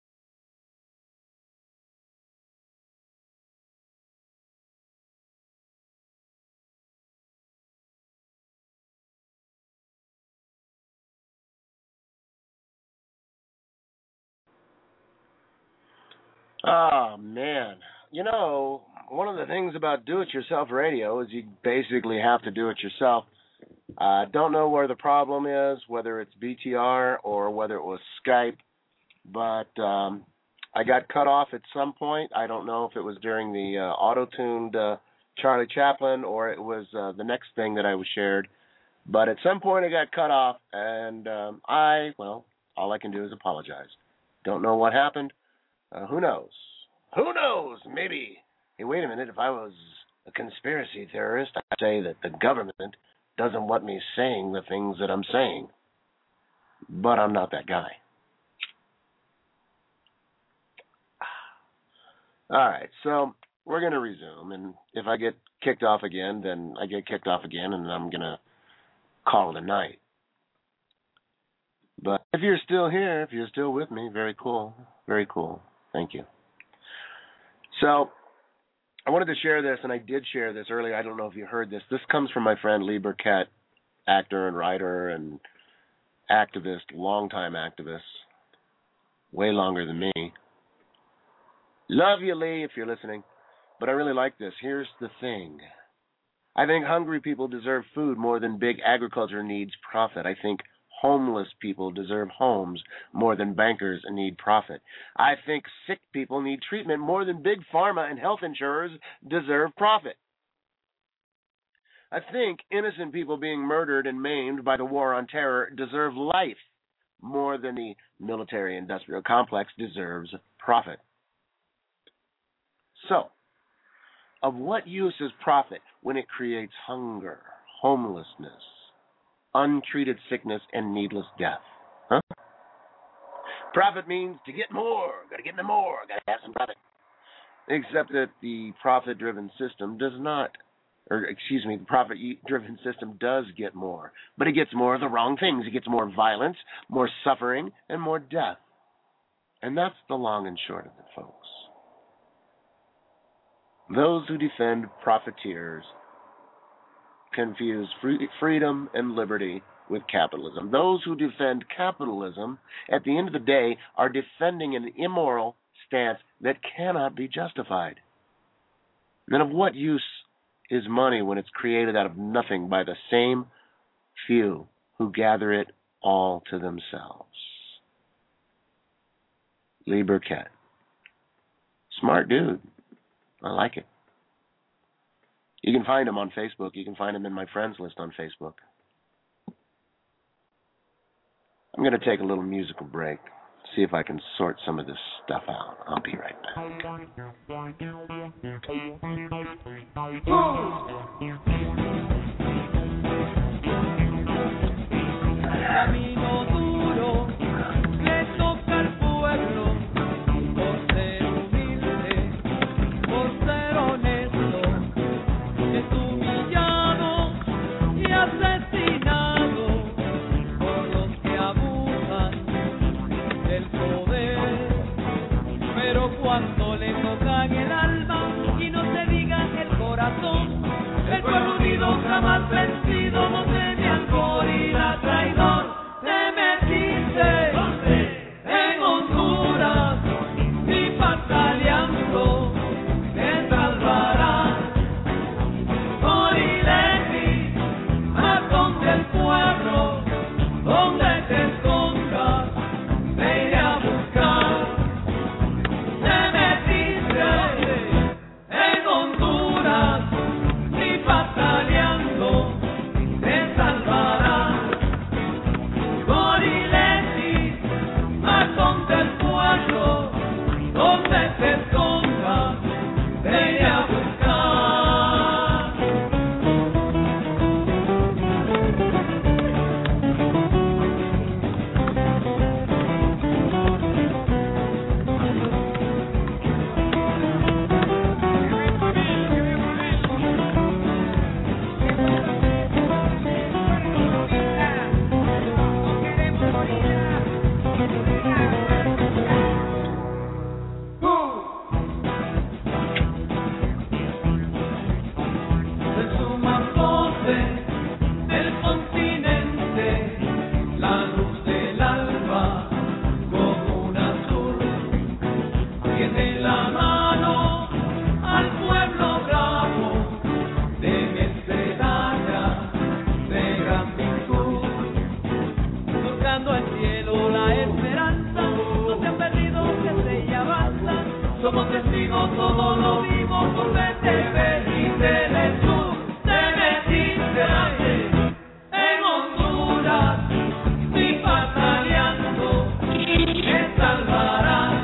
S1: oh, man. You know, one of the things about do-it-yourself radio is you basically have to do it yourself. I don't know where the problem is, whether it's BTR or whether it was Skype, but I got cut off at some point. I don't know if it was during the auto-tuned Charlie Chaplin or it was the next thing that I was shared. But at some point I got cut off, and all I can do is apologize. Don't know what happened. Who knows? Who knows? Maybe. Hey, wait a minute. If I was a conspiracy theorist, I'd say that the government doesn't want me saying the things that I'm saying. But I'm not that guy. All right, so we're going to resume. And if I get kicked off again, then I get kicked off again, and I'm going to call it a night. But if you're still here, if you're still with me, very cool. Very cool. Thank you. So I wanted to share this, and I did share this earlier. I don't know if you heard this. This comes from my friend Lee Burkett, actor and writer and activist, longtime activist, way longer than me. Love you, Lee, if you're listening. But I really like this. Here's the thing. I think hungry people deserve food more than big agriculture needs profit. I think homeless people deserve homes more than bankers need profit. I think sick people need treatment more than big pharma and health insurers deserve profit. I think innocent people being murdered and maimed by the war on terror deserve life more than the military-industrial complex deserves profit. So, of what use is profit when it creates hunger, homelessness, untreated sickness, and needless death? Huh? Profit means to get more. Got to get into more. Got to have some profit. Except that the profit-driven system does not, the profit-driven system does get more. But it gets more of the wrong things. It gets more violence, more suffering, and more death. And that's the long and short of it, folks. Those who defend profiteers confuse freedom and liberty with capitalism. Those who defend capitalism, at the end of the day, are defending an immoral stance that cannot be justified. And of what use is money when it's created out of nothing by the same few who gather it all to themselves? Lee Burkett. Smart dude. I like it. You can find him on Facebook. You can find him in my friends list on Facebook. I'm going to take a little musical break, see if I can sort some of this stuff out. I'll be right back.
S5: Cuando le tocan el alma y no se diga el corazón, el pueblo unido jamás vencido no teme al gorila traidor. Te metiste en Honduras y pataleando te salvarás. Orilegi, a donde el pueblo, donde te escondas, te iré a buscar. vivo, todo lo vivo, por verte veniste del sur, te metiste en Honduras, mi pataleando, me salvarás.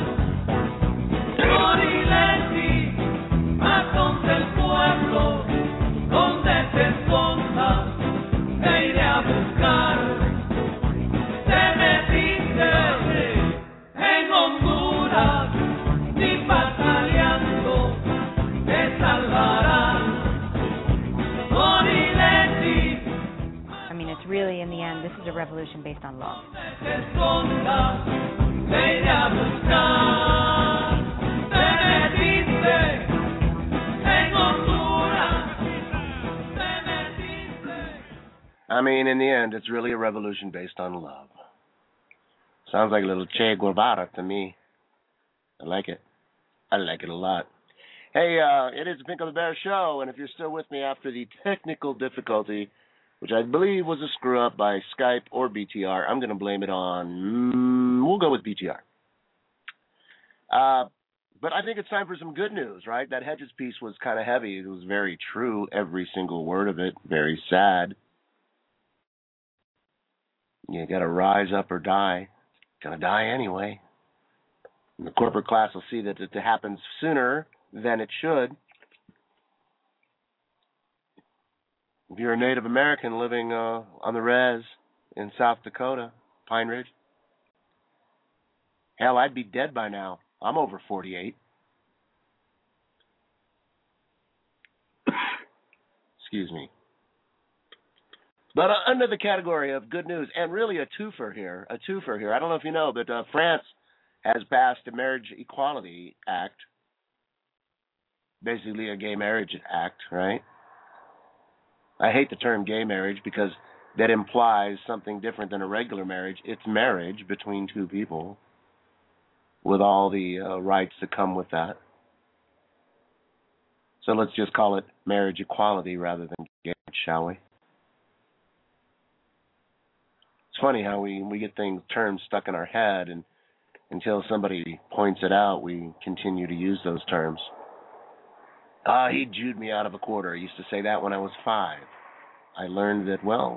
S5: Moriletti, matón del pueblo, donde te escondas, te iré a buscar. Te metiste en Honduras, ni pataleando te salvarás. Moriletti.
S2: I mean, it's really, in the end, this is a revolution based on love.
S5: Te escondas, te iré a buscar. Te metiste en Honduras, te metiste.
S1: I mean, in the end, it's really a revolution based on love. Sounds like a little Che Guevara to me. I like it. I like it a lot. Hey, it is the Pinko the Bear show, and if you're still with me after the technical difficulty, which I believe was a screw-up by Skype or BTR, I'm going to blame it on, we'll go with BTR. But I think it's time for some good news, right? That Hedges piece was kind of heavy. It was very true, every single word of it, very sad. You got to rise up or die. Gonna die anyway. And the corporate class will see that it happens sooner than it should. If you're a Native American living on the res in South Dakota, Pine Ridge, hell, I'd be dead by now. I'm over 48. Excuse me. But under the category of good news, and really a twofer here. I don't know if you know, but France has passed a Marriage Equality Act, basically a gay marriage act, right? I hate the term gay marriage because that implies something different than a regular marriage. It's marriage between two people with all the rights that come with that. So let's just call it marriage equality rather than gay, shall we? It's funny how we get terms stuck in our head, and until somebody points it out, we continue to use those terms. He Jewed me out of a quarter. I used to say that when I was 5. I learned that, well,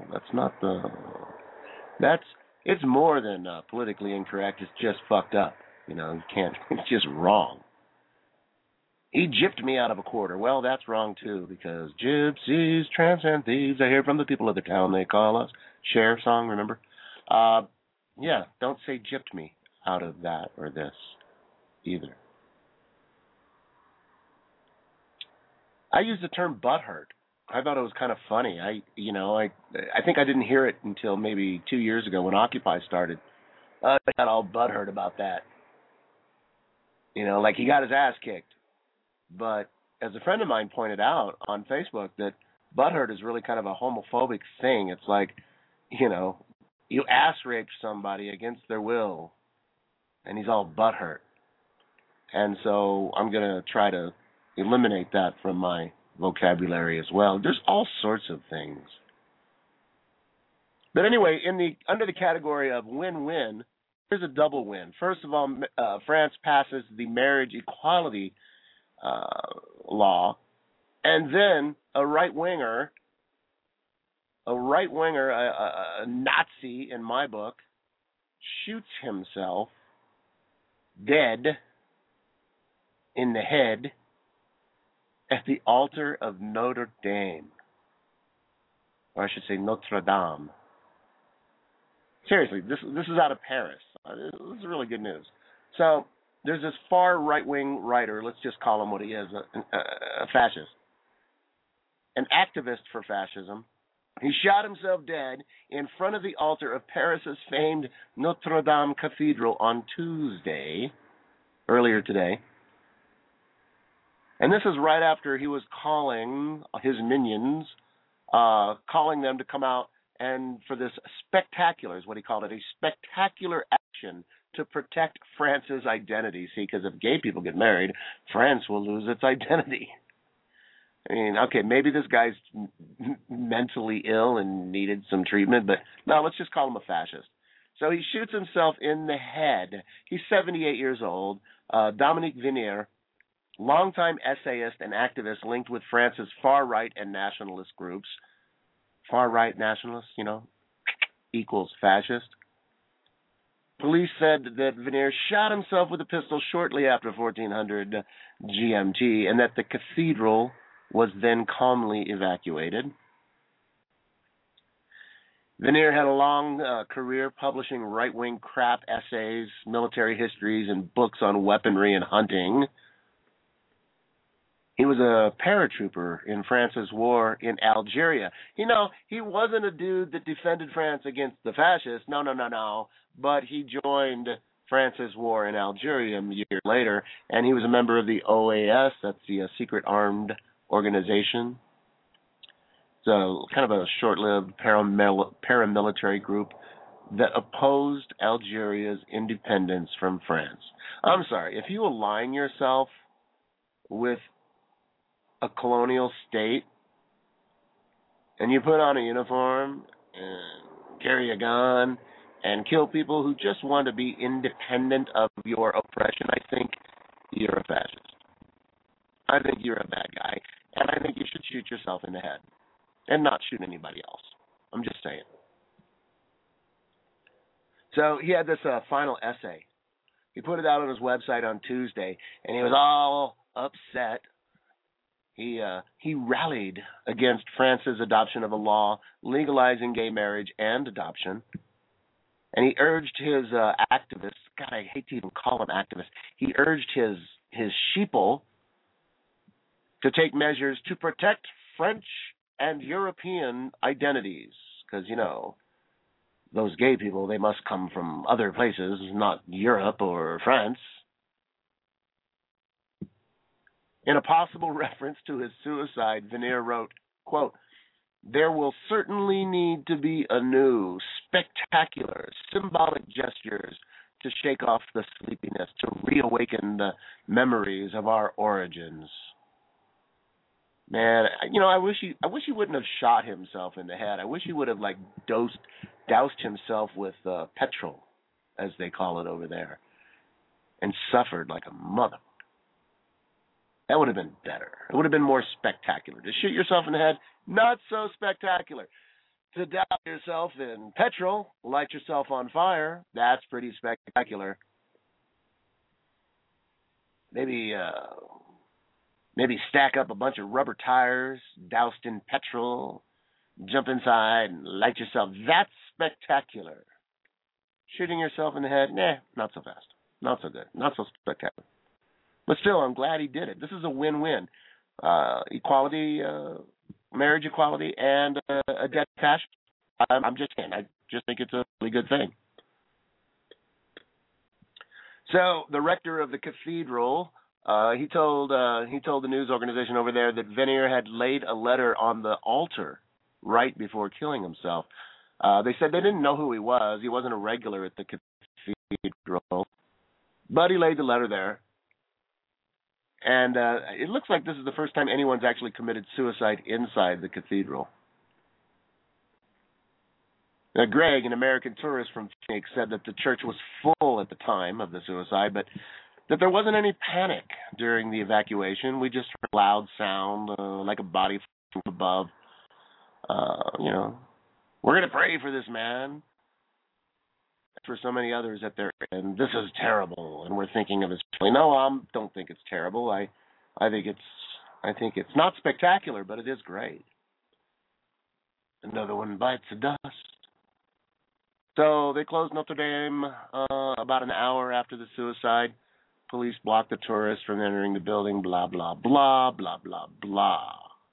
S1: it's more than politically incorrect. It's just fucked up. You know, you can't, it's just wrong. He gypped me out of a quarter. Well, that's wrong, too, because gypsies, tramps, and thieves, I hear from the people of the town they call us. Cher song, remember? Yeah, don't say gypped me out of that or this either. I used the term butthurt. I thought it was kind of funny. I think I didn't hear it until maybe 2 years ago when Occupy started. I got all butthurt about that. You know, like he got his ass kicked. But as a friend of mine pointed out on Facebook, that butthurt is really kind of a homophobic thing. It's like, you know, you ass rape somebody against their will, and he's all butthurt. And so I'm going to try to eliminate that from my vocabulary as well. There's all sorts of things. But anyway, under the category of win-win, here's a double win. First of all, France passes the marriage equality law, and then a right-winger, a Nazi in my book, shoots himself dead in the head at the altar of Notre Dame. Or I should say Notre Dame. Seriously, this is out of Paris. This is really good news. So there's this far right-wing writer, let's just call him what he is, a fascist, an activist for fascism. He shot himself dead in front of the altar of Paris's famed Notre Dame Cathedral on Tuesday, earlier today. And this is right after he was calling his minions, calling them to come out and for this spectacular, is what he called it, a spectacular action to protect France's identity. See, because if gay people get married, France will lose its identity. I mean, okay, maybe this guy's mentally ill and needed some treatment, but no, let's just call him a fascist. So he shoots himself in the head. He's 78 years old, Dominique Vinier, longtime essayist and activist linked with France's far-right and nationalist groups. Far-right nationalists, equals fascist. Police said that Vanier shot himself with a pistol shortly after 1400 GMT and that the cathedral was then calmly evacuated. Vanier had a long career publishing right-wing crap essays, military histories, and books on weaponry and hunting. He was a paratrooper in France's war in Algeria. He wasn't a dude that defended France against the fascists. No. But he joined France's war in Algeria a year later, and he was a member of the OAS, that's the Secret Armed Organization. So kind of a short-lived paramilitary group that opposed Algeria's independence from France. I'm sorry, if you align yourself with a colonial state and you put on a uniform and carry a gun and kill people who just want to be independent of your oppression, I think you're a fascist. I think you're a bad guy, and I think you should shoot yourself in the head and not shoot anybody else. I'm just saying. So he had this final essay. He put it out on his website on Tuesday, and he was all upset. He rallied against France's adoption of a law legalizing gay marriage and adoption. And he urged his activists, God, I hate to even call them activists, he urged his sheeple to take measures to protect French and European identities. Because, those gay people, they must come from other places, not Europe or France. In a possible reference to his suicide, Vanier wrote, quote, "There will certainly need to be anew, spectacular, symbolic gestures to shake off the sleepiness, to reawaken the memories of our origins." Man, I wish he wouldn't have shot himself in the head. I wish he would have doused himself with petrol, as they call it over there, and suffered like a mother. That would have been better. It would have been more spectacular. To shoot yourself in the head, not so spectacular. To douse yourself in petrol, light yourself on fire, that's pretty spectacular. Maybe stack up a bunch of rubber tires, doused in petrol, jump inside and light yourself. That's spectacular. Shooting yourself in the head, not so fast. Not so good. Not so spectacular. But still, I'm glad he did it. This is a win-win. Equality, marriage equality, and a death cash. I'm just saying. I just think it's a really good thing. So the rector of the cathedral, he told the news organization over there that Vanier had laid a letter on the altar right before killing himself. They said they didn't know who he was. He wasn't a regular at the cathedral, but he laid the letter there. And it looks like this is the first time anyone's actually committed suicide inside the cathedral. Now, Greg, an American tourist from Phoenix, said that the church was full at the time of the suicide, but that there wasn't any panic during the evacuation. We just heard a loud sound, like a body from above. We're going to pray for this man. For so many others at their end, this is terrible, and we're thinking of his family. No, I don't think it's terrible. I think it's not spectacular, but it is great. Another one bites the dust. So they closed Notre Dame about an hour after the suicide. Police blocked the tourists from entering the building. Blah blah blah blah blah blah.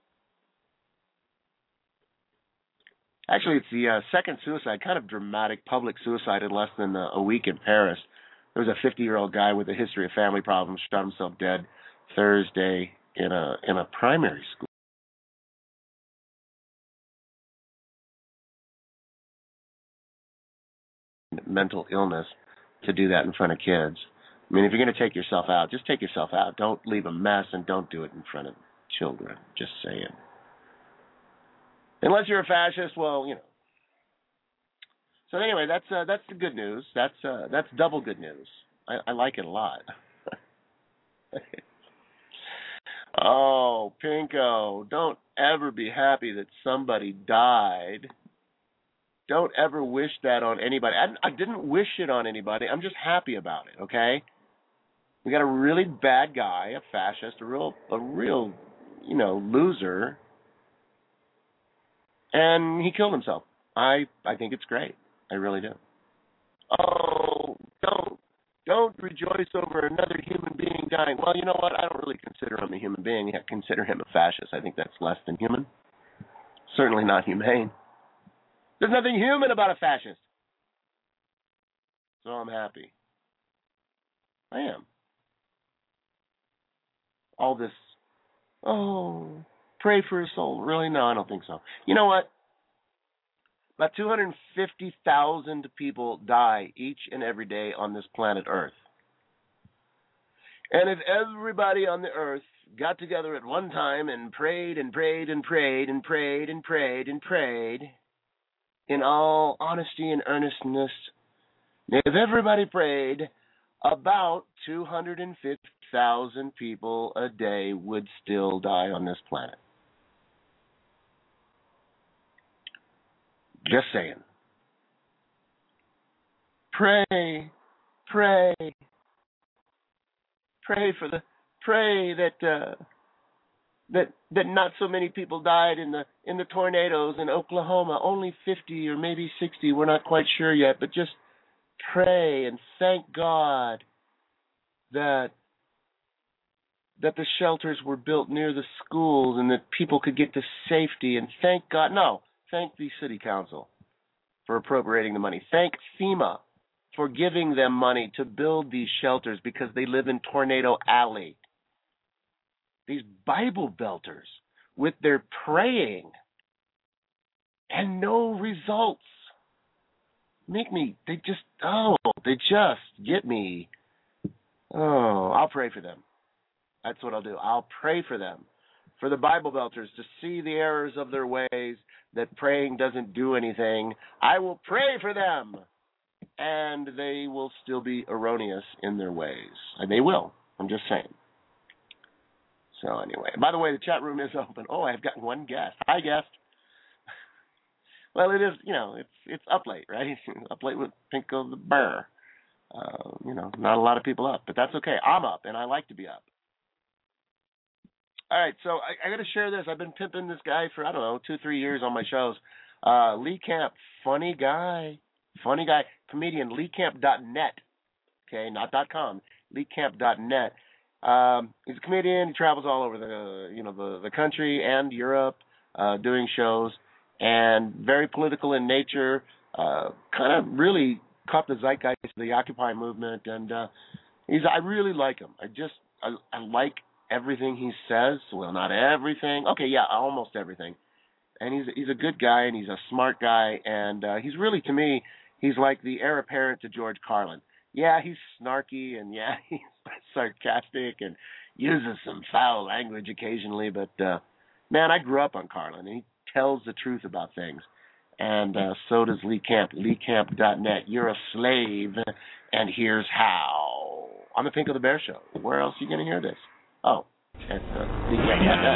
S1: Actually, it's the second suicide, kind of dramatic public suicide in less than a week in Paris. There was a 50-year-old guy with a history of family problems shot himself dead Thursday in a primary school. Mental illness to do that in front of kids. I mean, if you're going to take yourself out, just take yourself out. Don't leave a mess, and don't do it in front of children. Just saying. Unless you're a fascist, well, So anyway, that's the good news. That's double good news. I like it a lot. Oh, Pinko, don't ever be happy that somebody died. Don't ever wish that on anybody. I didn't wish it on anybody. I'm just happy about it, okay? We got a really bad guy, a fascist, a real, loser, and he killed himself. I think it's great. I really do. Oh, don't rejoice over another human being dying. Well, you know what? I don't really consider him a human being. I consider him a fascist. I think that's less than human. Certainly not humane. There's nothing human about a fascist. So I'm happy. I am. All this, pray for his soul. Really? No, I don't think so. You know what? About 250,000 people die each and every day on this planet Earth. And if everybody on the Earth got together at one time and prayed and prayed and prayed and prayed and prayed and prayed, in all honesty and earnestness, if everybody prayed, about 250,000 people a day would still die on this planet. Just saying. Pray that not so many people died in the tornadoes in Oklahoma. Only 50 or maybe 60. We're not quite sure yet, but just pray and thank God that the shelters were built near the schools and that people could get to safety. And thank God. No, thank the city council for appropriating the money. Thank FEMA for giving them money to build these shelters because they live in Tornado Alley. These Bible belters with their praying and no results they just get me. Oh, I'll pray for them. That's what I'll do. I'll pray for them, for the Bible belters to see the errors of their ways, that praying doesn't do anything. I will pray for them, and they will still be erroneous in their ways. And they will. I'm just saying. So anyway, by the way, the chat room is open. Oh, I've gotten one guest. Hi, guest. Well, it is, it's up late, right? Up late with Pinko the Bear. Not a lot of people up, but that's okay. I'm up, and I like to be up. All right, so I got to share this. I've been pimping this guy for, 2-3 years on my shows. Lee Camp, funny guy, comedian, leecamp.net, okay, not .com, leecamp.net. He's a comedian. He travels all over the country and Europe doing shows, and very political in nature, kind of really caught the zeitgeist of the Occupy movement, and I really like him. I like everything he says. Well, not everything. Okay, yeah, almost everything. And he's a good guy, and he's a smart guy, and he's really, to me, he's like the heir apparent to George Carlin. Yeah, he's snarky, and yeah, he's sarcastic, and uses some foul language occasionally, but man, I grew up on Carlin, and he tells the truth about things. And so does Lee Camp, leecamp.net. You're a slave, and here's how. On the Pinko the Bear Show. Where else are you going to hear this? Oh, at leecamp.net.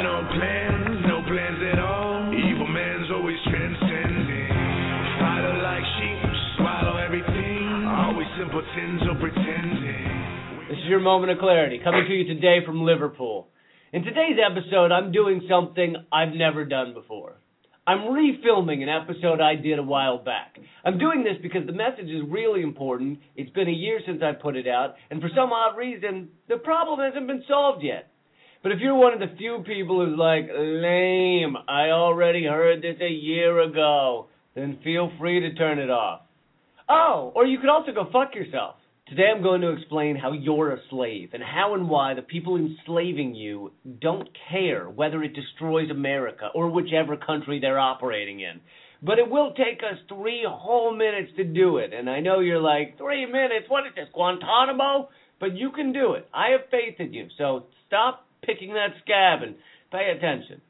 S3: No plans at all. Evil man's always transcending. Fighter like sheep, swallow everything. Always simpletons or pretending.
S6: This is your moment of clarity, coming to you today from Liverpool. In today's episode, I'm doing something I've never done before. I'm refilming an episode I did a while back. I'm doing this because the message is really important. It's been a year since I put it out, and for some odd reason, the problem hasn't been solved yet. But if you're one of the few people who's like, lame, I already heard this a year ago, then feel free to turn it off. Oh, or you could also go fuck yourself. Today I'm going to explain how you're a slave and how and why the people enslaving you don't care whether it destroys America or whichever country they're operating in. But it will take us 3 whole minutes to do it. And I know you're like, 3 minutes? What is this, Guantanamo? But you can do it. I have faith in you. So stop picking that scab and pay attention.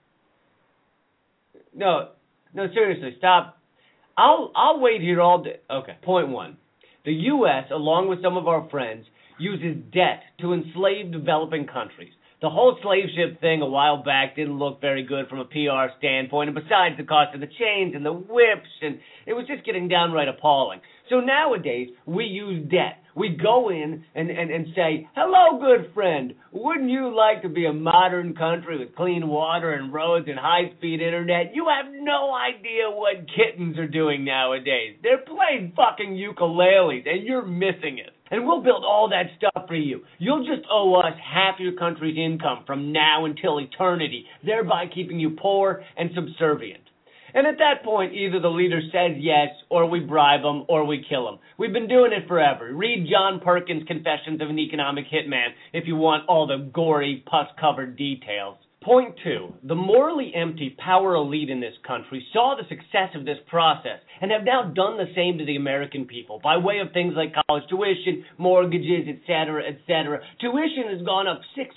S6: No, seriously, stop. I'll wait here all day. Okay, point 1. The U.S., along with some of our friends, uses debt to enslave developing countries. The whole slave ship thing a while back didn't look very good from a PR standpoint, and besides the cost of the chains and the whips, and it was just getting downright appalling. So nowadays, we use debt. We go in and say, hello, good friend. Wouldn't you like to be a modern country with clean water and roads and high-speed internet? You have no idea what kittens are doing nowadays. They're playing fucking ukuleles, and you're missing it. And we'll build all that stuff for you. You'll just owe us half your country's income from now until eternity, thereby keeping you poor and subservient. And at that point, either the leader says yes, or we bribe him, or we kill him. We've been doing it forever. Read John Perkins' Confessions of an Economic Hitman if you want all the gory, pus-covered details. Point 2. The morally empty power elite in this country saw the success of this process and have now done the same to the American people by way of things like college tuition, mortgages, etc., etc. Tuition has gone up 600%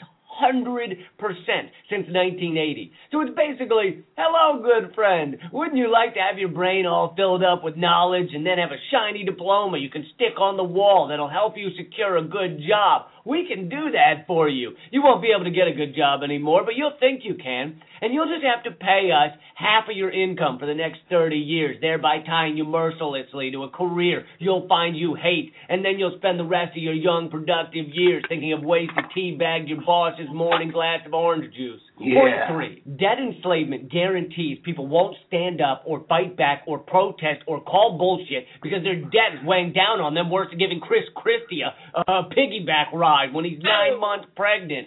S6: since 1980. So it's basically, hello, good friend. Wouldn't you like to have your brain all filled up with knowledge and then have a shiny diploma you can stick on the wall that'll help you secure a good job? We can do that for you. You won't be able to get a good job anymore, but you'll think you can. And you'll just have to pay us half of your income for the next 30 years, thereby tying you mercilessly to a career you'll find you hate. And then you'll spend the rest of your young, productive years thinking of ways to teabag your boss's morning glass of orange juice.
S1: Yeah.
S6: Point 3. Debt enslavement guarantees people won't stand up or fight back or protest or call bullshit because their debt is weighing down on them worse than giving Chris Christie a piggyback ride when he's 9 months pregnant.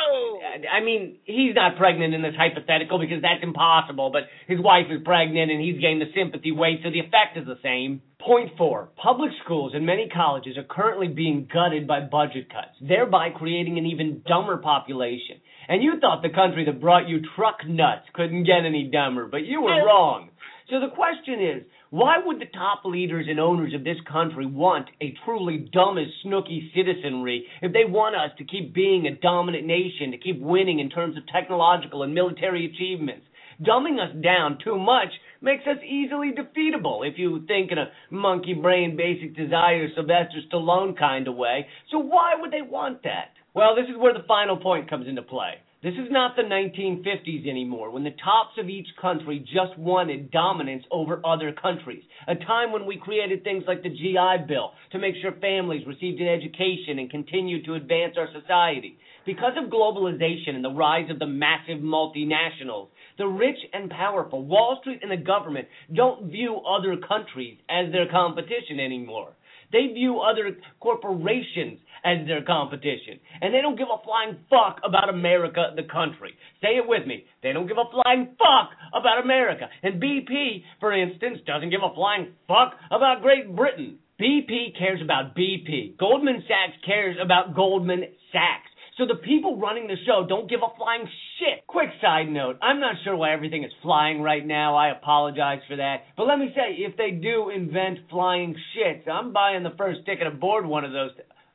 S6: I mean, he's not pregnant in this hypothetical because that's impossible, but his wife is pregnant and he's gained the sympathy weight, so the effect is the same. Point 4. Public schools and many colleges are currently being gutted by budget cuts, thereby creating an even dumber population. And you thought the country that brought you truck nuts couldn't get any dumber, but you were wrong. So the question is, why would the top leaders and owners of this country want a truly dumb as Snooki citizenry if they want us to keep being a dominant nation, to keep winning in terms of technological and military achievements? Dumbing us down too much makes us easily defeatable, if you think in a monkey brain, basic desire, Sylvester Stallone kind of way. So why would they want that? Well, this is where the final point comes into play. This is not the 1950s anymore, when the tops of each country just wanted dominance over other countries. A time when we created things like the GI Bill to make sure families received an education and continued to advance our society. Because of globalization and the rise of the massive multinationals, the rich and powerful, Wall Street and the government, don't view other countries as their competition anymore. They view other corporations as their competition. And they don't give a flying fuck about America, the country. Say it with me. They don't give a flying fuck about America. And BP, for instance, doesn't give a flying fuck about Great Britain. BP cares about BP. Goldman Sachs cares about Goldman Sachs. So the people running the show don't give a flying shit. Quick side note, I'm not sure why everything is flying right now. I apologize for that. But let me say, if they do invent flying shits, I'm buying the first ticket aboard one of those.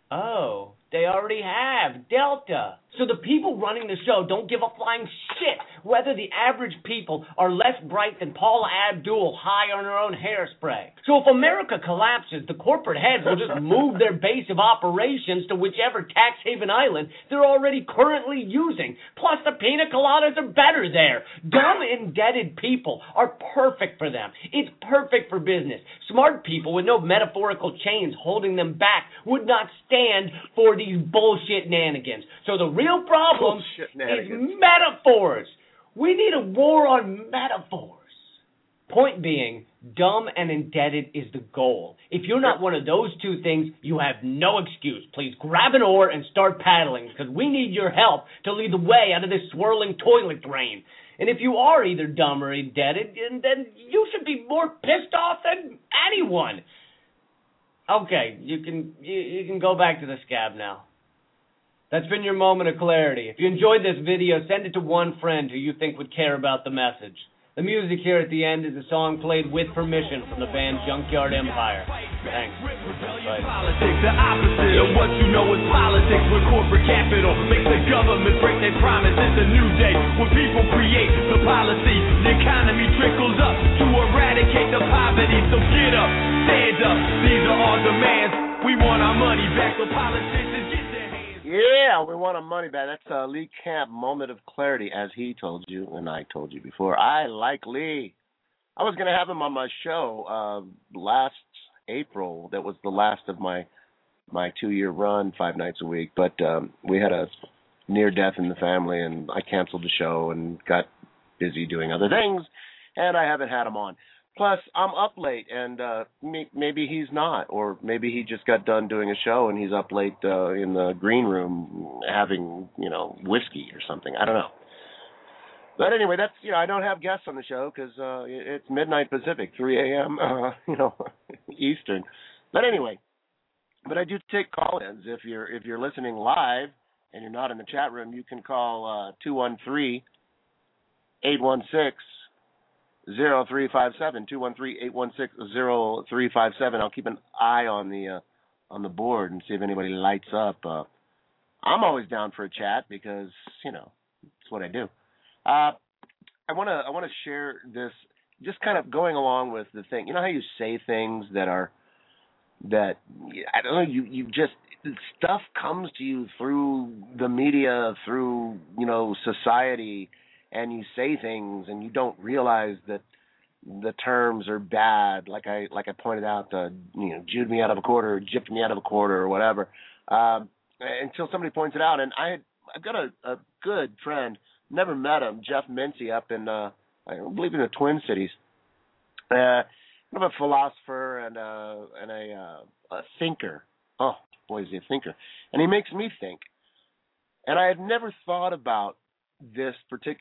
S6: Oh, they already have. Delta. So the people running the show don't give a flying shit whether the average people are less bright than Paula Abdul high on her own hairspray. So if America collapses, the corporate heads will just move their base of operations to whichever tax haven island they're already currently using. Plus the pina coladas are better there. Dumb, indebted people are perfect for them. It's perfect for business. Smart people with no metaphorical chains holding them back would not stand for these bullshit nanigans. So the real problem is metaphors. We need a war on metaphors. Point being, dumb and indebted is the goal. If you're not one of those two things, you have no excuse. Please grab an oar and start paddling, because we need your help to lead the way out of this swirling toilet drain. And if you are either dumb or indebted, then you should be more pissed off than anyone. Okay, you can go back to the scab now. That's been your moment of clarity. If you enjoyed this video, send it to one friend who you think would care about the message. The music here at the end is a song played with permission from the band Junkyard Empire. Thanks. Bye.
S5: Politics, the opposite of what you know is politics. When corporate capital makes the government break their promise. It's a new day when people create the policy. The economy trickles up to eradicate the poverty. So get up, stand up. These are our demands. We want our money back. So politicians get their hands.
S1: Yeah, we want our money back. That's Lee Camp, Moment of Clarity, as he told you and I told you before. I like Lee. I was going to have him on my show last April. That was the last of my 2-year run, 5 nights a week. But we had a near death in the family, and I canceled the show and got busy doing other things, and I haven't had him on. Plus, I'm up late, and maybe he's not, or maybe he just got done doing a show and he's up late in the green room having, whiskey or something. I don't know. But anyway, that's, I don't have guests on the show because it's midnight Pacific, 3 a.m., Eastern. But anyway, I do take call-ins. If you're listening live and you're not in the chat room, you can call 213-816-0357, 213-816-0357. I'll keep an eye on the board and see if anybody lights up. I'm always down for a chat because, it's what I do. I want to share this, just kind of going along with the thing. You know how you say things that I don't know, you just, stuff comes to you through the media, through, society, and you say things and you don't realize that the terms are bad. Like I pointed out, Jewed me out of a quarter, or gypped me out of a quarter, or whatever, until somebody points it out. And I've got a good friend, never met him, Jeff Mincy, up in, I believe in the Twin Cities. I'm a philosopher and a thinker. Oh, boy, is he a thinker. And he makes me think. And I had never thought about this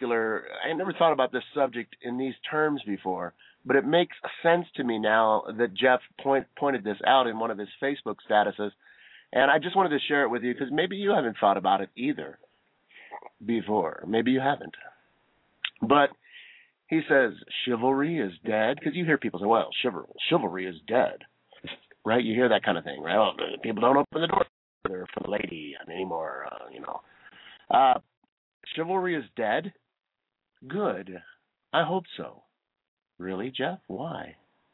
S1: subject in these terms before, but it makes sense to me now that Jeff pointed this out in one of his Facebook statuses. And I just wanted to share it with you because maybe you haven't thought about it either before. Maybe you haven't. But he says chivalry is dead, because you hear people say, well, chivalry is dead, right? You hear that kind of thing, right? Well, people don't open the door for the lady anymore, Chivalry is dead? Good. I hope so. Really, Jeff? Why?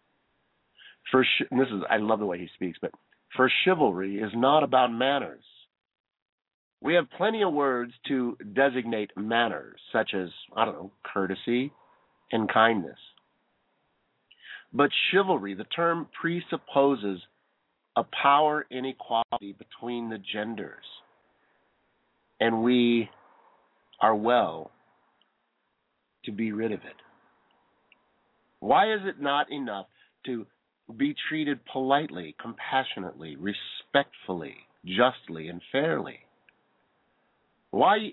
S1: I love the way he speaks, but for chivalry is not about manners. We have plenty of words to designate manners, such as, courtesy and kindness. But chivalry, the term presupposes a power inequality between the genders. And we are well to be rid of it. Why is it not enough to be treated politely, compassionately, respectfully, justly, and fairly? Why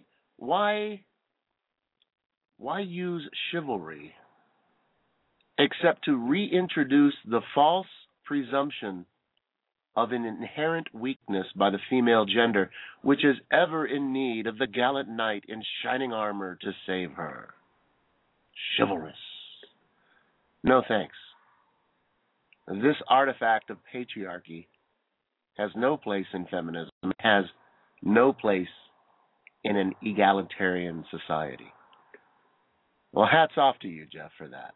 S1: use chivalry except to reintroduce the false presumption of an inherent weakness by the female gender, which is ever in need of the gallant knight in shining armor to save her? Chivalrous. No thanks. This artifact of patriarchy has no place in feminism, has no place in an egalitarian society. Well, hats off to you, Jeff, for that.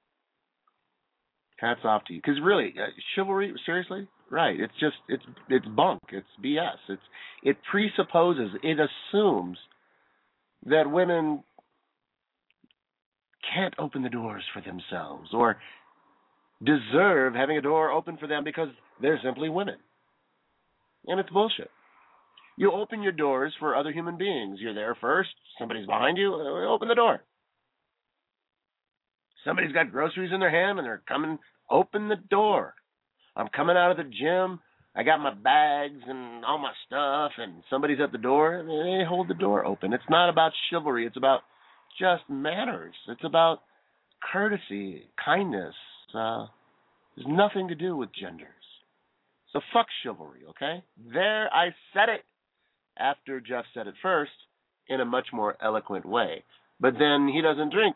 S1: Hats off to you. Because really, chivalry, seriously? Right. It's bunk. It's BS. It presupposes, it assumes that women can't open the doors for themselves or deserve having a door open for them because they're simply women. And it's bullshit. You open your doors for other human beings. You're there first. Somebody's behind you. Open the door. Somebody's got groceries in their hand and they're coming. Open the door. I'm coming out of the gym. I got my bags and all my stuff, and somebody's at the door. They hold the door open. It's not about chivalry. It's about just manners. It's about courtesy, kindness. There's nothing to do with genders. So fuck chivalry, okay? There, I said it after Jeff said it first in a much more eloquent way. But then he doesn't drink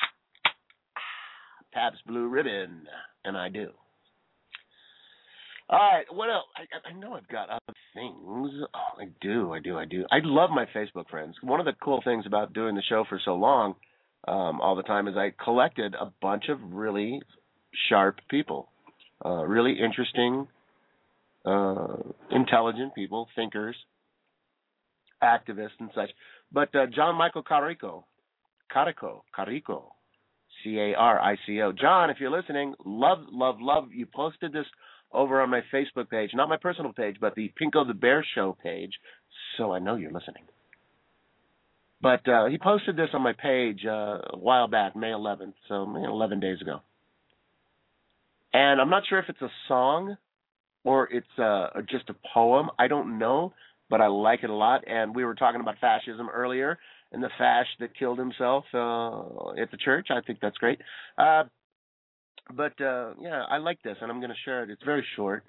S1: Pabst Blue Ribbon, and I do. All right, what else? I know I've got other things. Oh, I do. I love my Facebook friends. One of the cool things about doing the show for so long all the time is I collected a bunch of really sharp people, really interesting, intelligent people, thinkers, activist and such. But John Michael Carico, Carico. John, if you're listening, love. You posted this over on my Facebook page, not my personal page, but the Pinko the Bear Show page, so I know you're listening. But he posted this on my page a while back, May 11th, so 11 days ago. And I'm not sure if it's a song or it's just a poem. I don't know, but I like it a lot. And we were talking about fascism earlier and the fash that killed himself at the church. I think that's great. But I like this, and I'm going to share it. It's very short.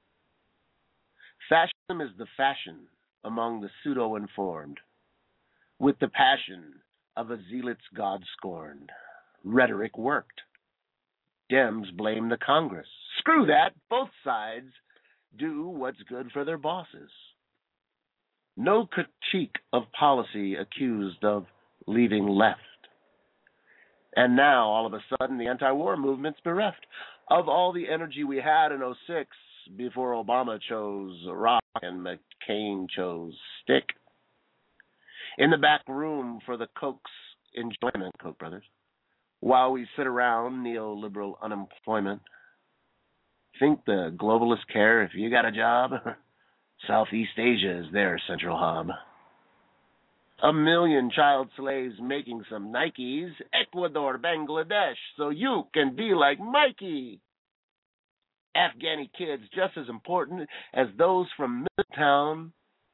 S1: Fascism is the fashion among the pseudo-informed, with the passion of a zealot's God-scorned. Rhetoric worked. Dems blame the Congress. Screw that. Both sides do what's good for their bosses. No critique of policy accused of leaving left. And now, all of a sudden, the anti-war movement's bereft of all the energy we had in 2006 before Obama chose rock and McCain chose stick. In the back room for the Koch's enjoyment, Koch brothers, while we sit around neoliberal unemployment. Think the globalists care if you got a job? Southeast Asia is their central hub. 1 million child slaves making some Nikes, Ecuador, Bangladesh, so you can be like Mikey. Afghani kids just as important as those from Midtown.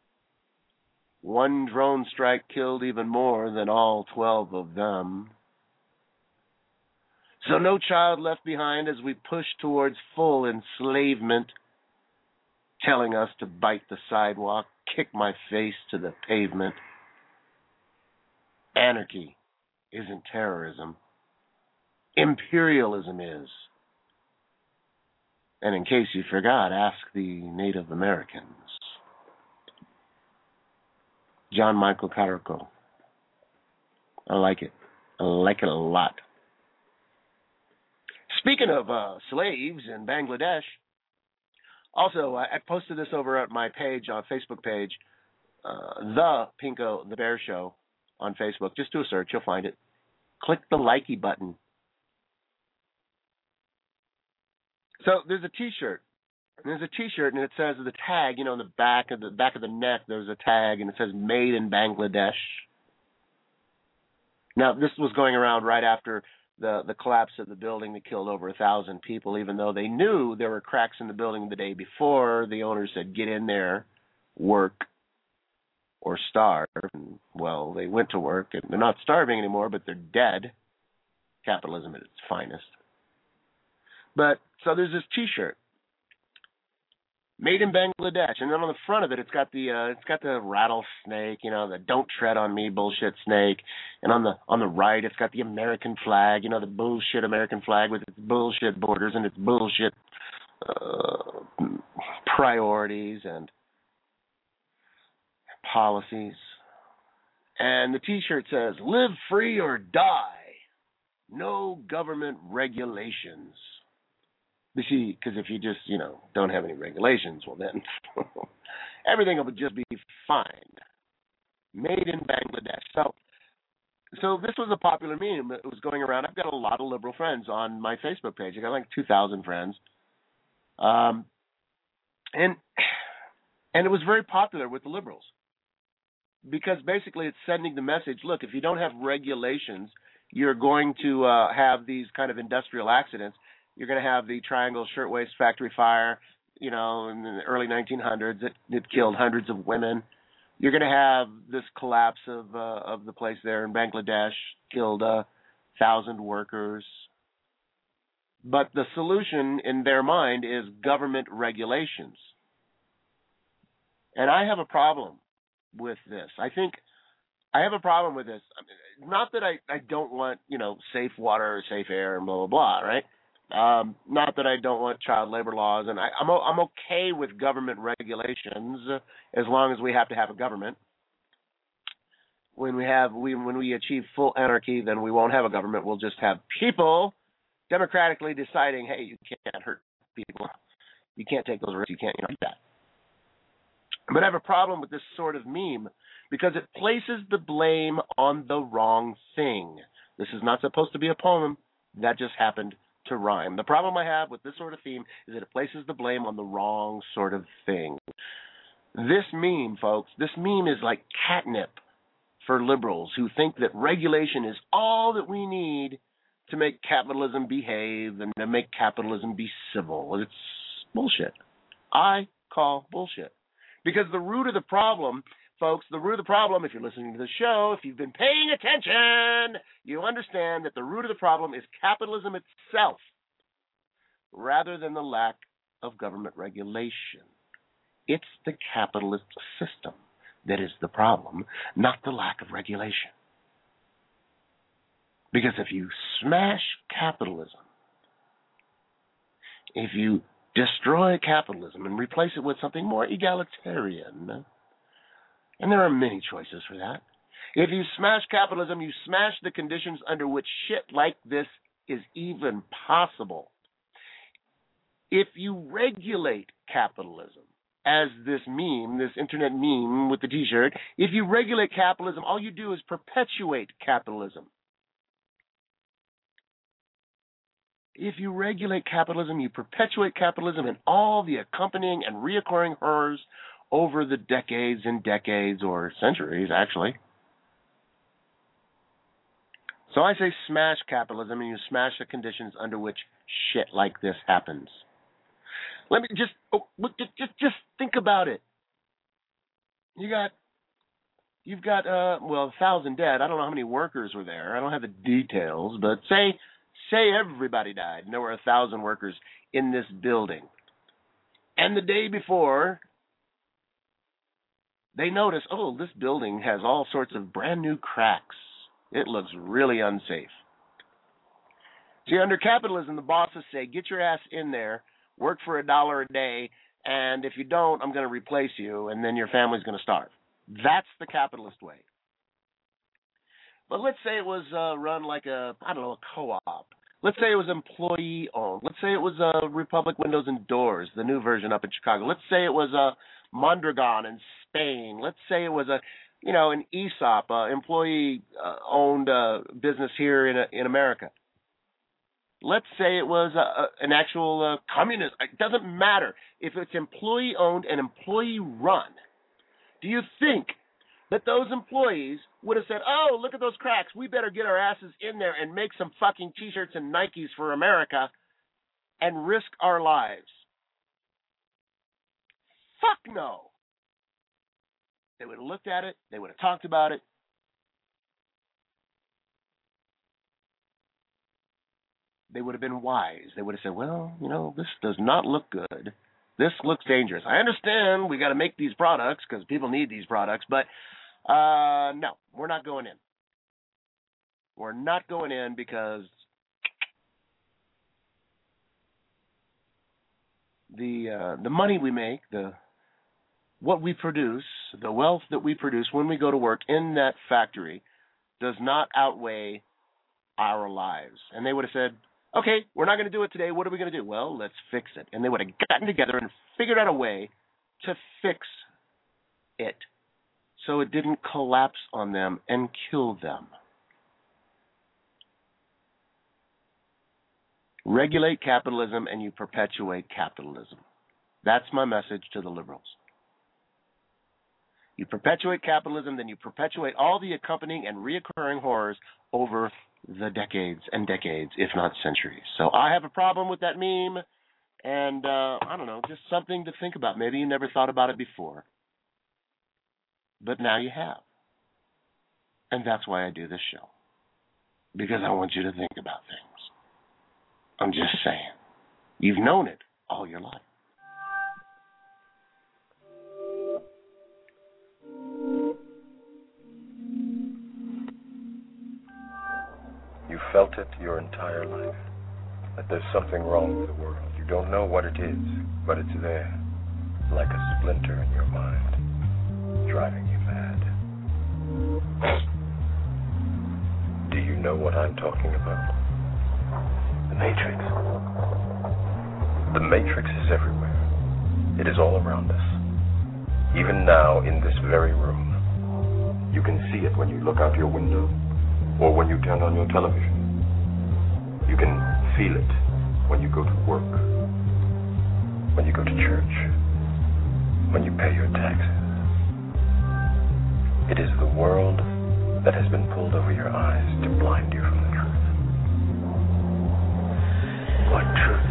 S1: One drone strike killed even more than all 12 of them. So no child left behind as we push towards full enslavement, telling us to bite the sidewalk, kick my face to the pavement. Anarchy isn't terrorism. Imperialism is. And in case you forgot, ask the Native Americans. John Michael Carico. I like it. I like it a lot. Speaking of slaves in Bangladesh, also, I posted this over at my page, on Facebook page, the Pinko the Bear Show on Facebook. Just do a search, you'll find it. Click the likey button. So there's a T-shirt. There's a T-shirt, and it says the tag, in the back of the neck, there's a tag, and it says "Made in Bangladesh." Now, this was going around right after the collapse of the building that killed over 1,000 people, even though they knew there were cracks in the building the day before. The owner said, get in there, work, or starve. And, well, they went to work, and they're not starving anymore, but they're dead. Capitalism at its finest. But, so there's this T-shirt. Made in Bangladesh, and then on the front of it, it's got the rattlesnake, the "Don't tread on me" bullshit snake, and on the right, it's got the American flag, the bullshit American flag with its bullshit borders and its bullshit priorities and policies. And the T-shirt says, "Live free or die. No government regulations." You see, because if you just, don't have any regulations, well then, everything will just be fine. Made in Bangladesh. So this was a popular meme. It was going around. I've got a lot of liberal friends on my Facebook page. I got like 2,000 friends. And it was very popular with the liberals. Because basically it's sending the message, look, if you don't have regulations, you're going to have these kind of industrial accidents. You're going to have the Triangle Shirtwaist Factory fire, in the early 1900s. It killed hundreds of women. You're going to have this collapse of the place there in Bangladesh, killed 1,000 workers. But the solution in their mind is government regulations. And I have a problem with this. I think I have a problem with this. Not that I don't want, safe water or safe air and blah, blah, blah, right? Not that I don't want child labor laws, and I'm okay with government regulations as long as we have to have a government. When we achieve full anarchy, then we won't have a government. We'll just have people democratically deciding, hey, you can't hurt people, you can't take those risks, you can't do that. But I have a problem with this sort of meme because it places the blame on the wrong thing. This is not supposed to be a poem. That just happened to rhyme. The problem I have with this sort of theme is that it places the blame on the wrong sort of thing. This meme, folks, this meme is like catnip for liberals who think that regulation is all that we need to make capitalism behave and to make capitalism be civil. It's bullshit. I call bullshit. Because the root of the problem, folks, the root of the problem, if you're listening to the show, if you've been paying attention, you understand that the root of the problem is capitalism itself rather than the lack of government regulation. It's the capitalist system that is the problem, not the lack of regulation. Because if you smash capitalism, if you destroy capitalism and replace it with something more egalitarian, and there are many choices for that. If you smash capitalism, you smash the conditions under which shit like this is even possible. If you regulate capitalism, as this meme, this internet meme with the t-shirt, if you regulate capitalism, all you do is perpetuate capitalism. If you regulate capitalism, you perpetuate capitalism and all the accompanying and reoccurring horrors over the decades and decades, or centuries, actually. So I say smash capitalism, and you smash the conditions under which shit like this happens. Let me just think about it. You've got 1,000 dead. I don't know how many workers were there. I don't have the details, but say everybody died, and there were 1,000 workers in this building. And the day before, they notice, oh, this building has all sorts of brand new cracks. It looks really unsafe. See, under capitalism, the bosses say, get your ass in there, work for $1 a day, and if you don't, I'm going to replace you, and then your family's going to starve. That's the capitalist way. But let's say it was run like a co-op. Let's say it was employee-owned. Let's say it was Republic Windows and Doors, the new version up in Chicago. Let's say it was Mondragon in Spain. Let's say it was an ESOP, employee-owned business here in America. Let's say it was an actual communist. It doesn't matter. If it's employee-owned and employee-run, do you think that those employees would have said, oh, look at those cracks, we better get our asses in there and make some fucking T-shirts and Nikes for America and risk our lives? Fuck no. They would have looked at it. They would have talked about it. They would have been wise. They would have said, well, this does not look good. This looks dangerous. I understand we got to make these products because people need these products, but no, we're not going in. We're not going in because the money we make, what we produce, the wealth that we produce when we go to work in that factory does not outweigh our lives. And they would have said, okay, we're not going to do it today. What are we going to do? Well, let's fix it. And they would have gotten together and figured out a way to fix it so it didn't collapse on them and kill them. Regulate capitalism and you perpetuate capitalism. That's my message to the liberals. You perpetuate capitalism, then you perpetuate all the accompanying and reoccurring horrors over the decades and decades, if not centuries. So I have a problem with that meme, and I don't know, just something to think about. Maybe you never thought about it before, but now you have. And that's why I do this show, because I want you to think about things. I'm just saying. You've known it all your life.
S7: You felt it your entire life, that there's something wrong with the world. You don't know what it is, but it's there, like a splinter in your mind, driving you mad. Do you know what I'm talking about? The Matrix. The Matrix is everywhere. It is all around us. Even now, in this very room. You can see it when you look out your window or when you turn on your television. You can feel it when you go to work, when you go to church, when you pay your taxes. It is the world that has been pulled over your eyes to blind you from the truth. What truth?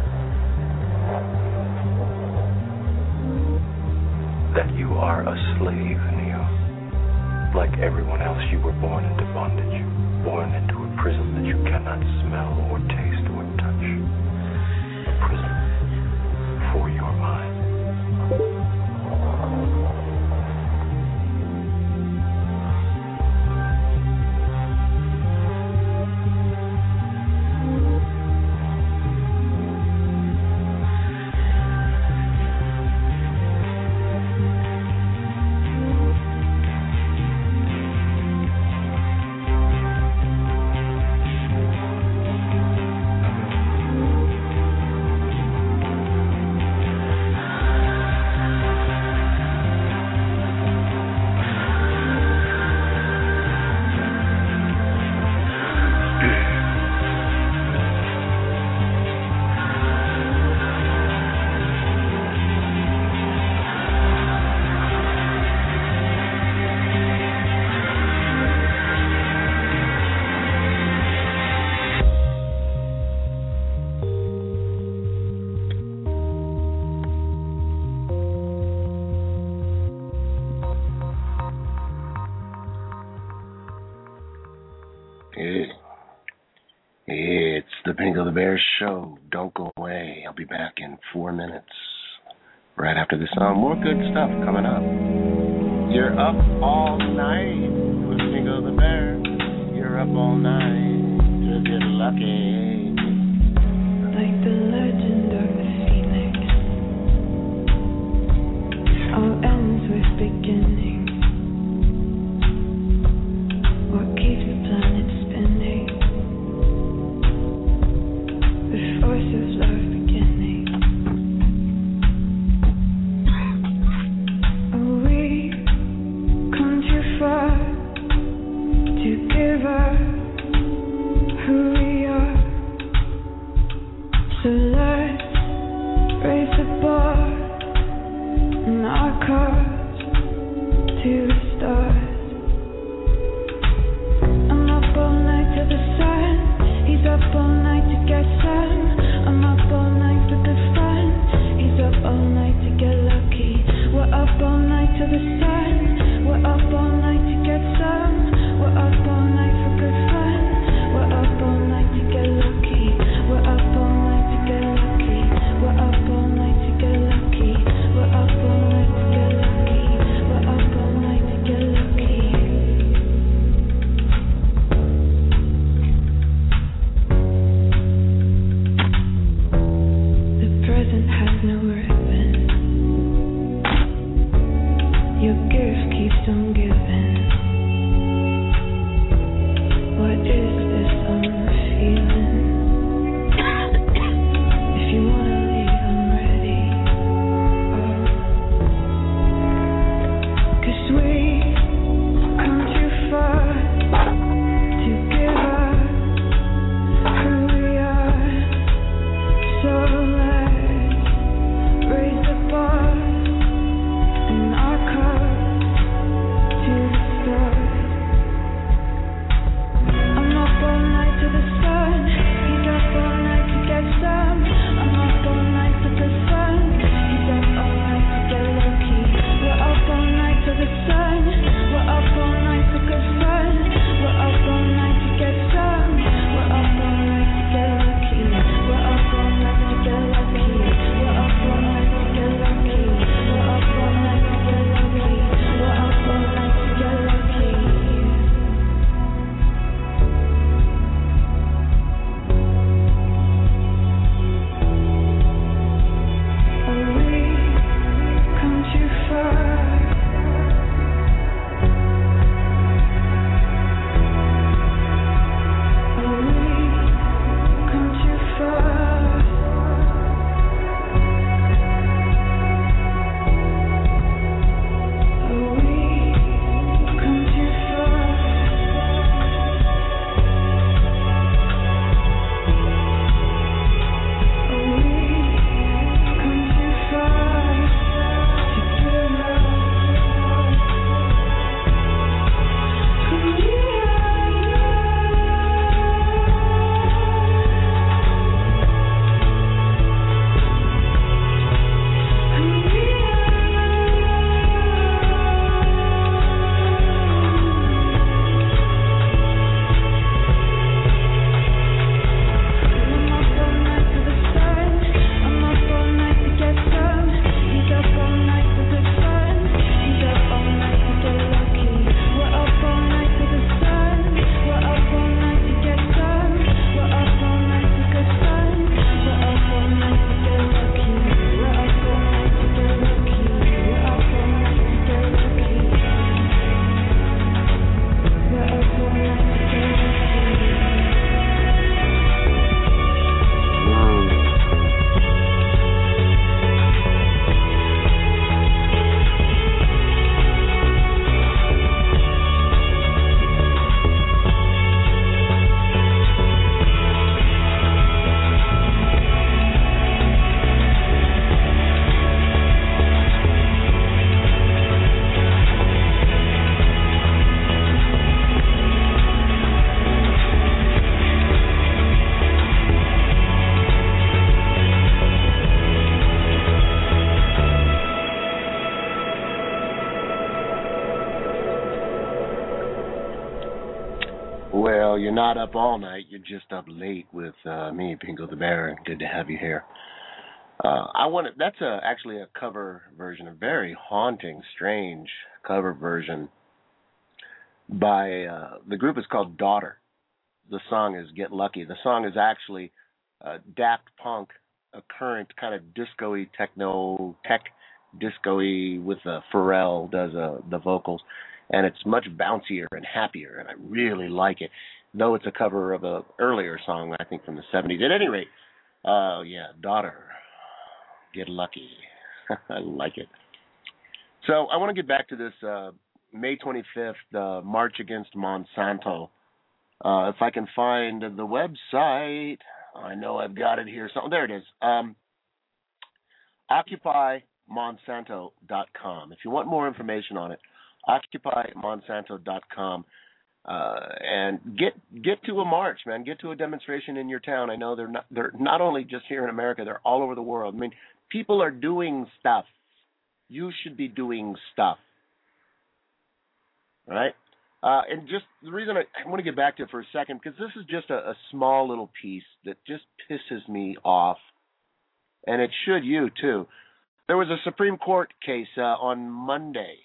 S7: That you are a slave, Neo. Like everyone else, you were born into bondage, born into a prison that you cannot smell or taste or touch. A prison for your mind. It's the Pinko the Bear Show. Don't go away. I'll be back in 4 minutes. Right after this song. More good stuff coming up. You're up all night with Pinko the Bear. You're up all night to get lucky.
S8: Like the legend of the phoenix, all ends with beginning. What keeps the planet spinning? The force of love beginning. Oh, we come too far to give up who we are. So let's raise the bar in our cars to the stars. I'm up all night to the sun. He's up all night to get some. I'm up all night for the fun. He's up all night to get lucky. We're up all night to the sun. We're up all night to get some. We're up all night for good
S1: Well, you're not up all night. You're just up late with me, Pingo the Bear. Good to have you here. That's actually a cover version, a very haunting, strange cover version by the group is called Daughter. The song is Get Lucky. The song is actually Daft Punk, a current kind of disco-y, tech disco-y with Pharrell does the vocals, and it's much bouncier and happier, and I really like it, though it's a cover of an earlier song, I think from the 70s. At any rate, Daughter, Get Lucky. I like it. So I want to get back to this May 25th, March Against Monsanto. If I can find the website, I know I've got it here. So there it is. OccupyMonsanto.com. If you want more information on it, OccupyMonsanto.com. And get to a march, man. Get to a demonstration in your town. I know they're not only just here in America, they're all over the world. I mean, people are doing stuff. You should be doing stuff. All right? And just the reason I want to get back to it for a second, because this is just a small little piece that just pisses me off, and it should you too. There was a Supreme Court case on Monday.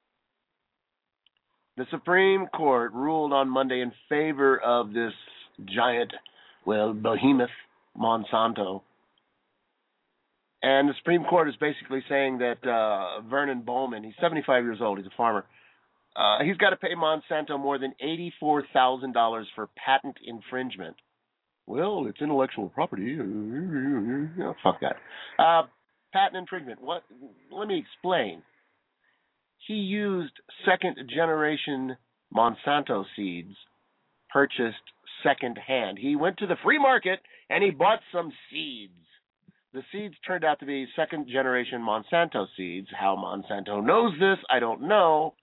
S1: The Supreme Court ruled on Monday in favor of this giant, behemoth, Monsanto. And the Supreme Court is basically saying that Vernon Bowman, he's 75 years old, he's a farmer, he's got to pay Monsanto more than $84,000 for patent infringement. Well, it's intellectual property. Oh, fuck that. Patent infringement. What? Let me explain. He used second-generation Monsanto seeds purchased second-hand. He went to the free market and he bought some seeds. The seeds turned out to be second-generation Monsanto seeds. How Monsanto knows this, I don't know.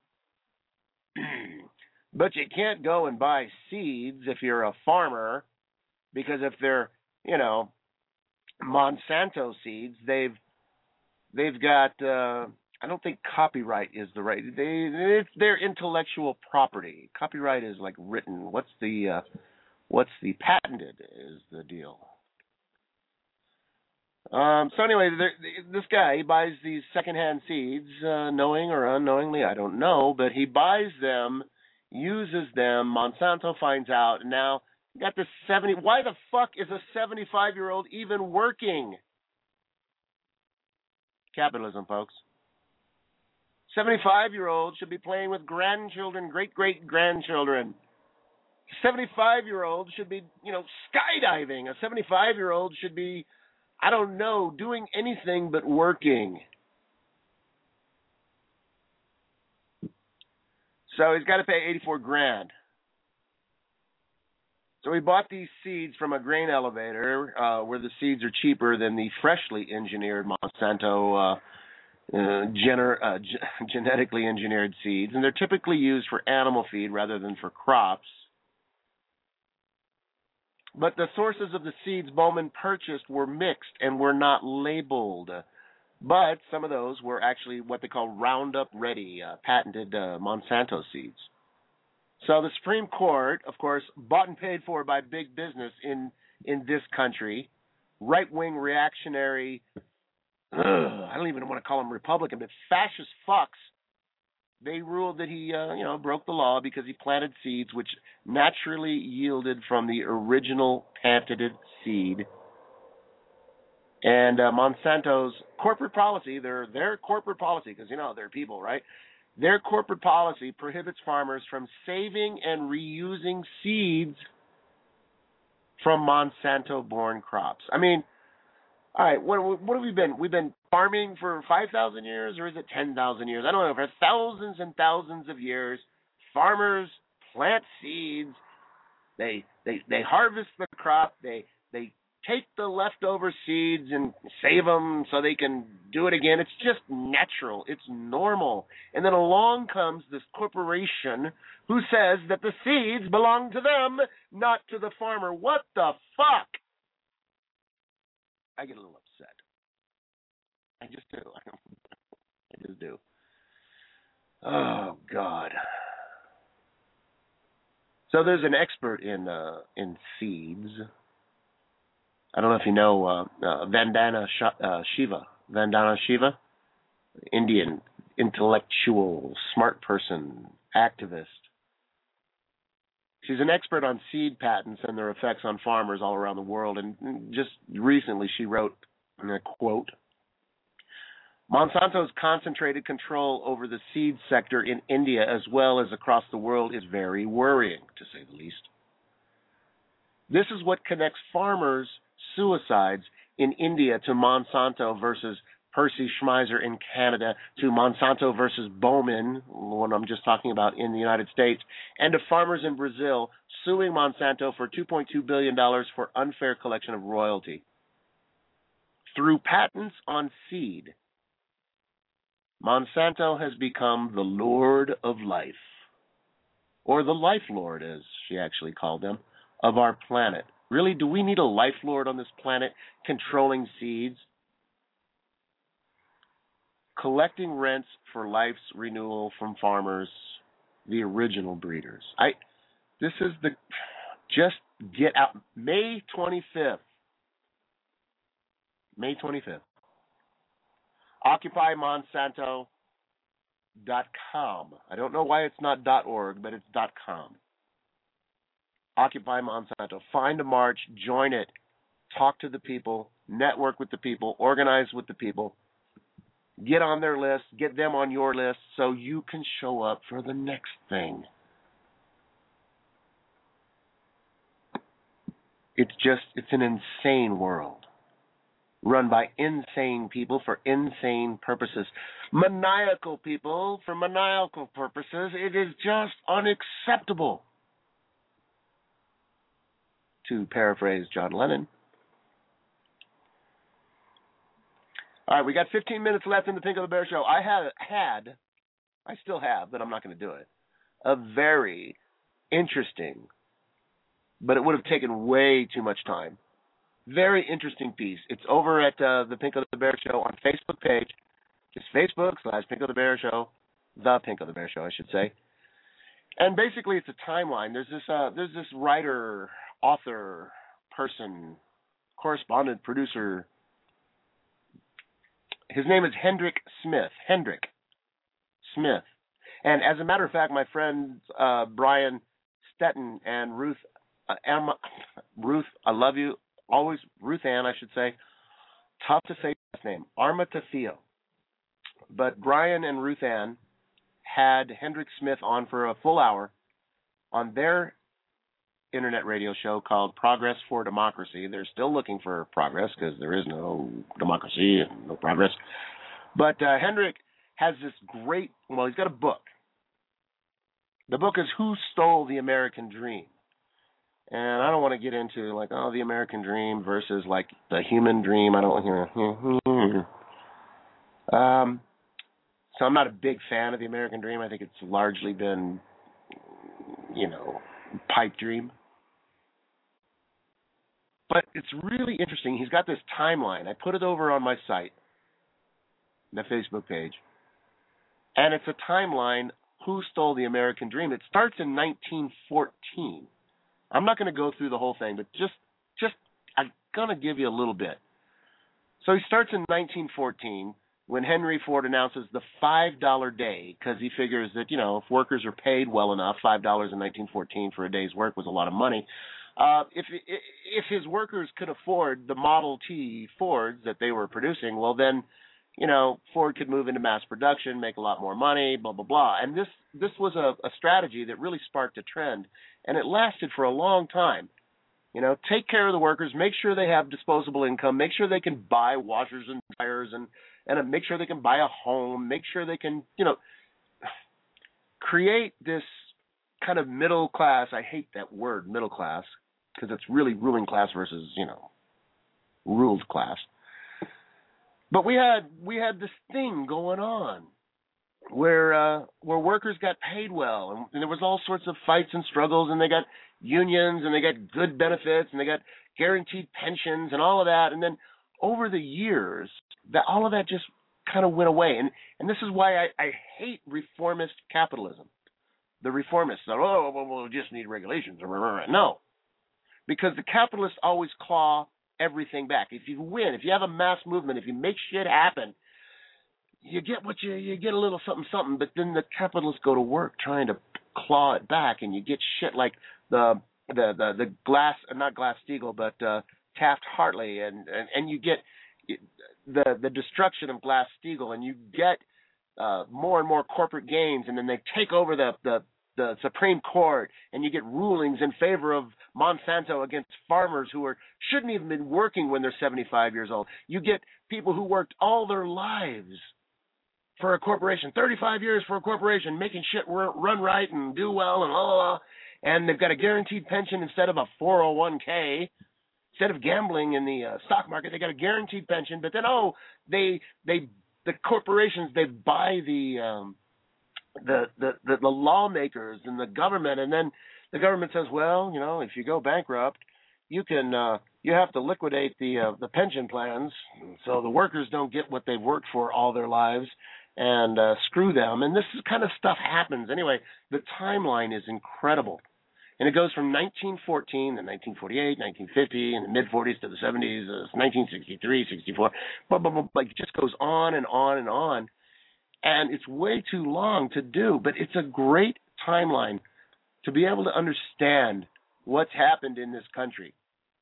S1: But you can't go and buy seeds if you're a farmer, because if they're, Monsanto seeds, they've got, I don't think copyright is the right, it's their intellectual property. Copyright is like written. What's the patented is the deal. So anyway, this guy, he buys these secondhand seeds, knowing or unknowingly, I don't know, but he buys them, uses them, Monsanto finds out, and now you got this why the fuck is a 75-year-old even working? Capitalism, folks. 75-year-old should be playing with grandchildren, great-great-grandchildren. 75-year-old should be, skydiving. A 75-year-old should be, I don't know, doing anything but working. So he's got to pay $84,000. So he bought these seeds from a grain elevator, where the seeds are cheaper than the freshly engineered Monsanto genetically engineered seeds, and they're typically used for animal feed rather than for crops. But the sources of the seeds Bowman purchased were mixed and were not labeled. But some of those were actually what they call Roundup Ready, patented Monsanto seeds. So the Supreme Court, of course, bought and paid for by big business in this country, right-wing reactionary, I don't even want to call them Republican, but fascist fucks. They ruled that he, broke the law because he planted seeds which naturally yielded from the original patented seed. And Monsanto's corporate policy, their corporate policy, because, they're people, right? Their corporate policy prohibits farmers from saving and reusing seeds from Monsanto-born crops. I mean, all right, what have we been? We've been farming for 5,000 years, or is it 10,000 years? I don't know. For thousands and thousands of years, farmers plant seeds. They harvest the crop. They take the leftover seeds and save them so they can do it again. It's just natural. It's normal. And then along comes this corporation who says that the seeds belong to them, not to the farmer. What the fuck? I get a little upset. I just do. I just do. Oh, God. So there's an expert in seeds. I don't know if you know Vandana Shiva, Indian intellectual, smart person, activist. She's an expert on seed patents and their effects on farmers all around the world. And just recently she wrote, and I quote, Monsanto's concentrated control over the seed sector in India as well as across the world is very worrying, to say the least. This is what connects farmers' suicides in India to Monsanto versus Percy Schmeiser in Canada, to Monsanto versus Bowman, one I'm just talking about, in the United States, and to farmers in Brazil suing Monsanto for $2.2 billion for unfair collection of royalty. Through patents on seed, Monsanto has become the Lord of Life, or the Life Lord, as she actually called them, of our planet. Really, do we need a Life Lord on this planet controlling seeds? Collecting rents for life's renewal from farmers, the original breeders. Just get out. May 25th. May 25th. OccupyMonsanto.com. I don't know why it's not .org, but it's .com. Occupy Monsanto. Find a march, join it, talk to the people, network with the people, organize with the people. Get on their list, get them on your list so you can show up for the next thing. It's an insane world. Run by insane people for insane purposes. Maniacal people for maniacal purposes. It is just unacceptable. To paraphrase John Lennon. All right, we got 15 minutes left in the Pinko the Bear Show. I still have, but I'm not going to do it, a very interesting, but it would have taken way too much time, very interesting piece. It's over at the Pinko the Bear Show on Facebook page. Just Facebook/Pinko the Bear Show, the Pinko the Bear Show, I should say. And basically it's a timeline. There's this writer, author, person, correspondent, producer. His name is Hendrik Smith. And as a matter of fact, my friends Brian Stetton and Ruth, I love you, always, Ruth Ann, I should say. Tough to say last name, Armatafio. But Brian and Ruth Ann had Hendrik Smith on for a full hour on their internet radio show called Progress for Democracy. They're still looking for progress because there is no democracy and no progress. But Hendrik has this great, he's got a book. The book is Who Stole the American Dream? And I don't want to get into the American dream versus the human dream. I don't hear. So I'm not a big fan of the American dream. I think it's largely been, pipe dream. But it's really interesting. He's got this timeline. I put it over on my site, the Facebook page. And it's a timeline, Who Stole the American Dream? It starts in 1914. I'm not going to go through the whole thing, but just I'm going to give you a little bit. So he starts in 1914 when Henry Ford announces the $5 day, because he figures that, if workers are paid well enough, $5 in 1914 for a day's work was a lot of money. If his workers could afford the Model T Fords that they were producing, well then, Ford could move into mass production, make a lot more money, blah, blah, blah. And this was a strategy that really sparked a trend, and it lasted for a long time. Take care of the workers, make sure they have disposable income, make sure they can buy washers and dryers, and make sure they can buy a home, make sure they can, create this kind of middle class. I hate that word, middle class, because it's really ruling class versus, ruled class. But we had this thing going on where workers got paid well, and there was all sorts of fights and struggles, and they got unions, and they got good benefits, and they got guaranteed pensions and all of that. And then over the years, all of that just kind of went away. And this is why I hate reformist capitalism. the reformists said, oh, well, we just need regulations. No, because the capitalists always claw everything back. If you win, if you have a mass movement, if you make shit happen, you get what you get a little something, but then the capitalists go to work trying to claw it back, and you get shit like the not Glass-Steagall, but Taft-Hartley, and you get the destruction of Glass-Steagall, and you get more and more corporate gains, and then they take over the Supreme Court, and you get rulings in favor of Monsanto against farmers who shouldn't even been working when they're 75 years old. You get people who worked all their lives for a corporation, 35 years for a corporation, making shit run right and do well and and they've got a guaranteed pension instead of a 401k. Instead of gambling in the stock market, they got a guaranteed pension. But then, the corporations, they buy the lawmakers and the government, and then the government says, well, if you go bankrupt, you have to liquidate the pension plans, so the workers don't get what they've worked for all their lives, and screw them. And this kind of stuff happens. Anyway, the timeline is incredible. And it goes from 1914 to 1948, 1950, in the mid-40s to the 70s, 1963, 64, it just goes on and on and on. And it's way too long to do, but it's a great timeline to be able to understand what's happened in this country.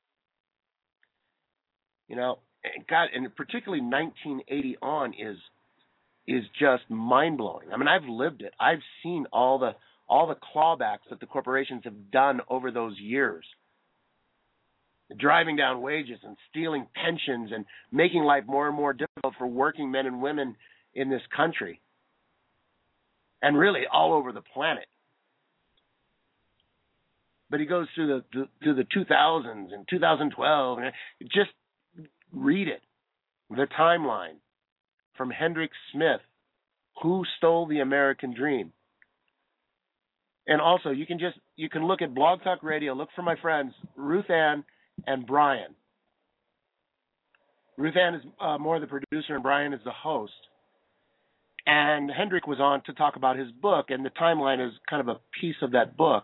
S1: God, and particularly 1980 on is just mind-blowing. I mean, I've lived it. I've seen all the clawbacks that the corporations have done over those years, driving down wages and stealing pensions and making life more and more difficult for working men and women in this country, and really all over the planet. But he goes through the 2000s and 2012, and just read it, the timeline from Hendrick Smith, Who Stole the American Dream. And also, you can look at Blog Talk Radio. Look for my friends Ruth Ann and Brian. Ruth Ann is more the producer, and Brian is the host. And Hendrick was on to talk about his book, and the timeline is kind of a piece of that book.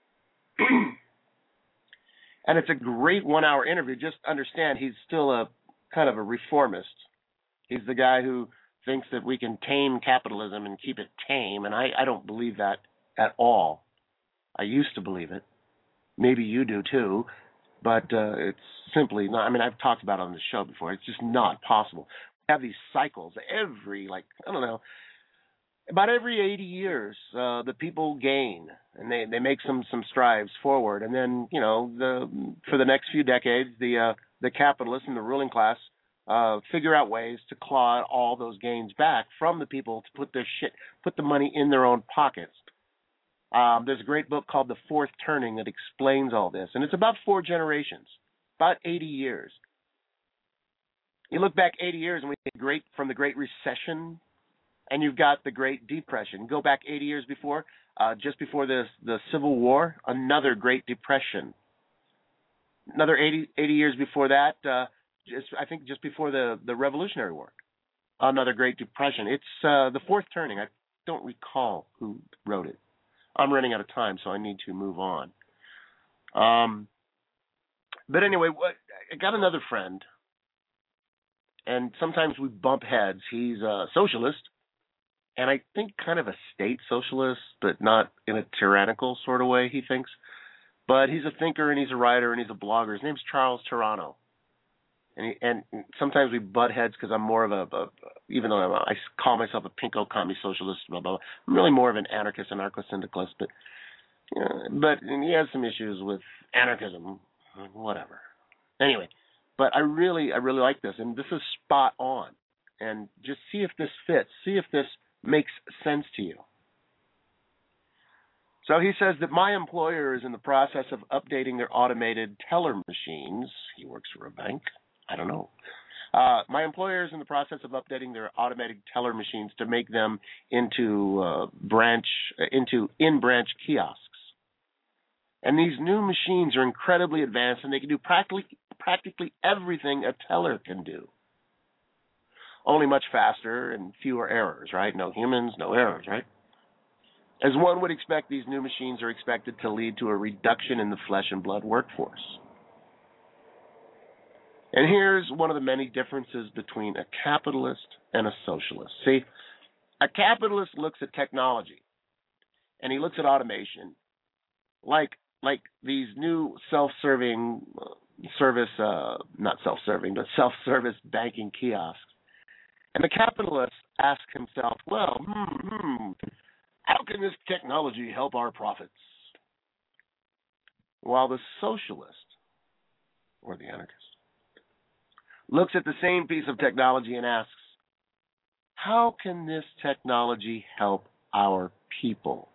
S1: And it's a great 1-hour interview. Just understand, he's still a kind of a reformist. He's the guy who thinks that we can tame capitalism and keep it tame, and I don't believe that at all. I used to believe it. Maybe you do too, but it's simply not. I mean, I've talked about it on the show before. It's just not possible. We have these cycles about every 80 years, the people gain, and they make some strides forward, and then for the next few decades, the capitalists and the ruling class figure out ways to claw all those gains back from the people to put the money in their own pockets. There's a great book called The Fourth Turning that explains all this, and it's about 4 generations, about 80 years. You look back 80 years, and we get from the Great Recession, and you've got the Great Depression. Go back 80 years before, just before the Civil War, another Great Depression. Another 80 years before that, just before the Revolutionary War, another Great Depression. It's The Fourth Turning. I don't recall who wrote it. I'm running out of time, so I need to move on. But anyway, I got another friend, and sometimes we bump heads. He's a socialist, and I think kind of a state socialist, but not in a tyrannical sort of way, he thinks. But he's a thinker, and he's a writer, and he's a blogger. His name's Charles Toronto. And sometimes we butt heads because I'm more of even though I call myself a pinko commie socialist, blah, blah, blah, I'm really more of an anarchist, anarcho-syndicalist. But he has some issues with anarchism, whatever. Anyway, but I really like this, and this is spot on. And just see if this fits. See if this makes sense to you. So he says that my employer is in the process of updating their automated teller machines. He works for a bank. I don't know. My employer is in the process of updating their automated teller machines to make them into in-branch kiosks. And these new machines are incredibly advanced, and they can do practically everything a teller can do. Only much faster and fewer errors, right? No humans, no errors, right? As one would expect, these new machines are expected to lead to a reduction in the flesh and blood workforce. And here's one of the many differences between a capitalist and a socialist. See, a capitalist looks at technology, and he looks at automation, like these new self-serving self-service banking kiosks. And the capitalist asks himself, well, how can this technology help our profits? While the socialist, or the anarchist, looks at the same piece of technology and asks, how can this technology help our people?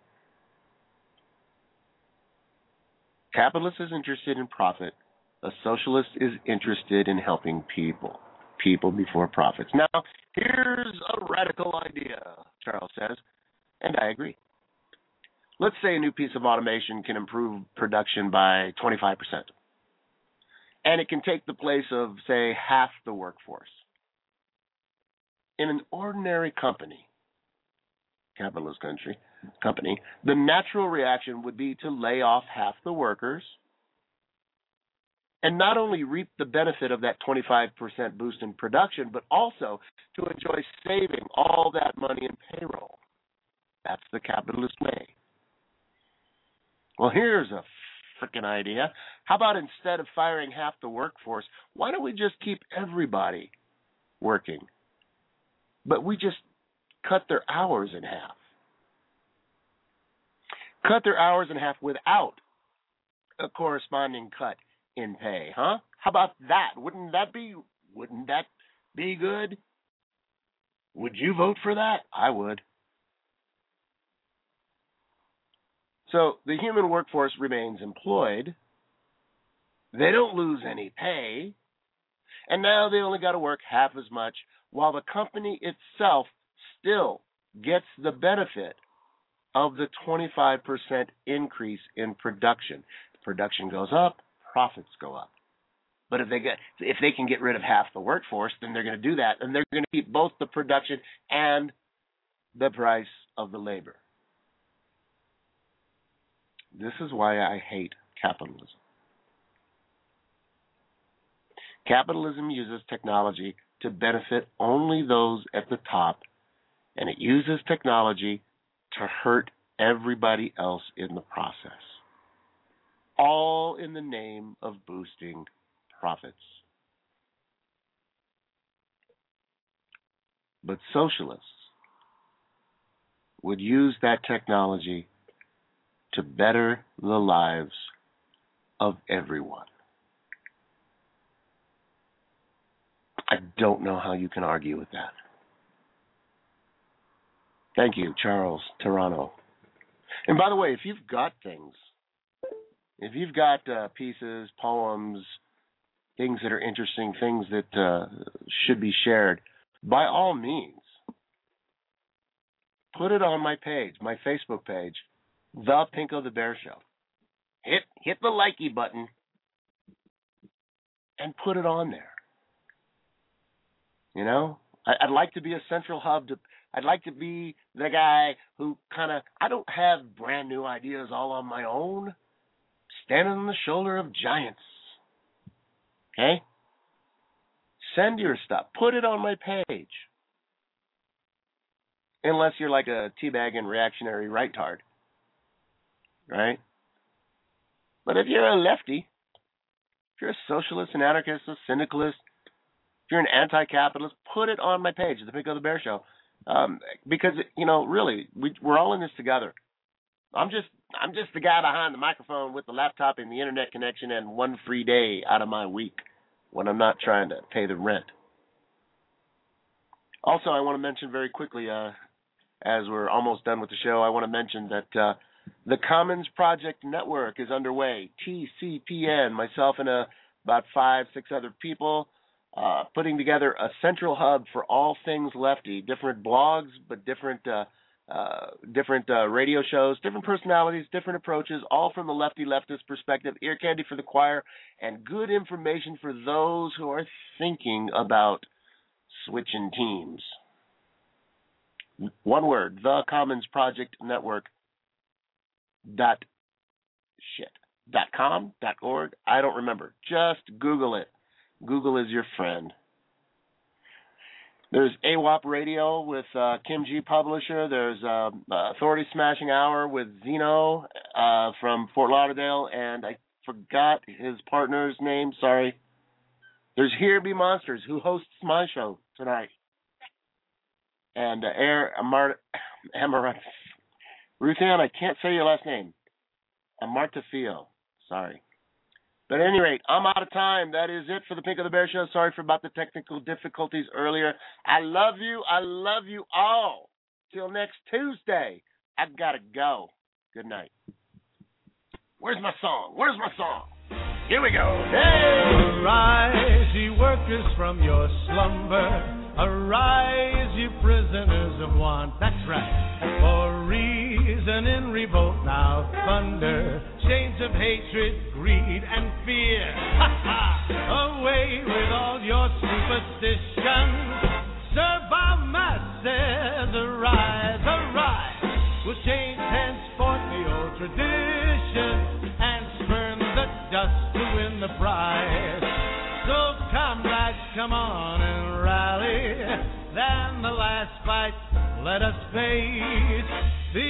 S1: Capitalist is interested in profit. A socialist is interested in helping people. People before profits. Now, here's a radical idea, Charles says, and I agree. Let's say a new piece of automation can improve production by 25%. And it can take the place of, say, half the workforce. In an ordinary company, capitalist company, the natural reaction would be to lay off half the workers and not only reap the benefit of that 25% boost in production, but also to enjoy saving all that money in payroll. That's the capitalist way. Well, here's a freaking idea. How about instead of firing half the workforce, why don't we just keep everybody working? But we just cut their hours in half. Cut their hours in half without a corresponding cut in pay, huh? How about that? Wouldn't that be good? Would you vote for that? I would. So the human workforce remains employed. They don't lose any pay. And now they only got to work half as much, while the company itself still gets the benefit of the 25% increase in production. Production goes up, profits go up. But if they can get rid of half the workforce, then they're going to do that, and they're going to keep both the production and the price of the labor. This is why I hate capitalism. Capitalism uses technology to benefit only those at the top, and it uses technology to hurt everybody else in the process, all in the name of boosting profits. But socialists would use that technology to better the lives of everyone. I don't know how you can argue with that. Thank you, Charles Toronto. And by the way, if you've got things, if you've got pieces, poems, things that are interesting, things that should be shared, by all means, put it on my page, my Facebook page, The Pinko the Bear Show. Hit the likey button and put it on there. You know, I'd like to be a central hub. I'd like to be the guy who I don't have brand new ideas all on my own. Standing on the shoulder of giants. Okay? Send your stuff. Put it on my page. Unless you're like a teabagging reactionary right-tard. Right? But if you're a lefty, if you're a socialist, an anarchist, a syndicalist, if you're an anti-capitalist, put it on my page, The Pinko the Bear Show. Because, really, we're all in this together. I'm just the guy behind the microphone with the laptop and the internet connection and one free day out of my week when I'm not trying to pay the rent. Also, I want to mention very quickly, as we're almost done with the show, I want to mention that the Commons Project Network is underway. TCPN, myself and about 5-6 other people, putting together a central hub for all things lefty, different blogs, but different radio shows, different personalities, different approaches, all from the leftist perspective, ear candy for the choir, and good information for those who are thinking about switching teams. One word, the Commons Project Network, .com.org. I don't remember. Just Google it. Google is your friend. There's AWOP Radio with Kim G. Publisher. There's Authority Smashing Hour with Zeno from Fort Lauderdale, and I forgot his partner's name. Sorry. There's Here Be Monsters, who hosts my show tonight. And Ruth Ann, I can't say your last name. Amartafio. Sorry. But at any rate, I'm out of time. That is it for the Pink of the Bear Show. Sorry for about the technical difficulties earlier. I love you. I love you all. Till next Tuesday. I gotta go. Good night. Where's my song? Here we go. Hey!
S5: Arise, ye workers, from your slumber. Arise, ye prisoners of want. That's right. For reason in revolt now thunder. Chains of hatred, greed, and fear. Ha ha! Away with all your superstitions. Serve our masses. Arise, arise. We'll change henceforth the old tradition and spurn the dust to win the prize. So comrades, come on and rally. Then the last fight, let us face. The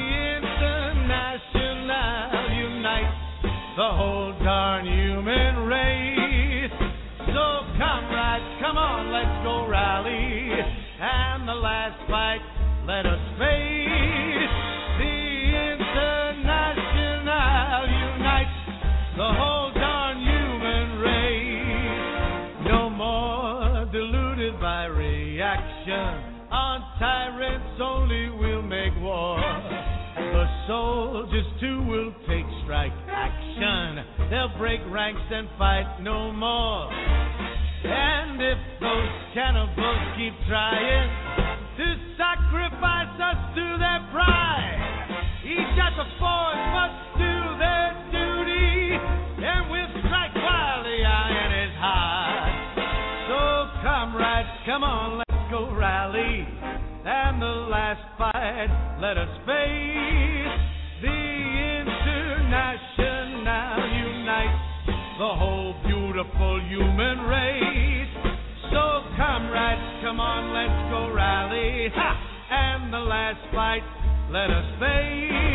S5: International unites the whole darn human race. So comrades, come on, let's go rally. And the last fight, let us face. The International unites the whole darn human race. No more deluded by reaction. On tyrants only will make war. The soldiers too will take strike action. They'll break ranks and fight no more. And if those cannibals keep trying to sacrifice us to their pride, each at the forge must do their duty, and we'll strike while the iron is hot. So comrades, come on, let's go rally, and the last fight let us face. The International unites the whole beautiful human race. So comrades, come on, let's go rally, ha! And the last fight let us face.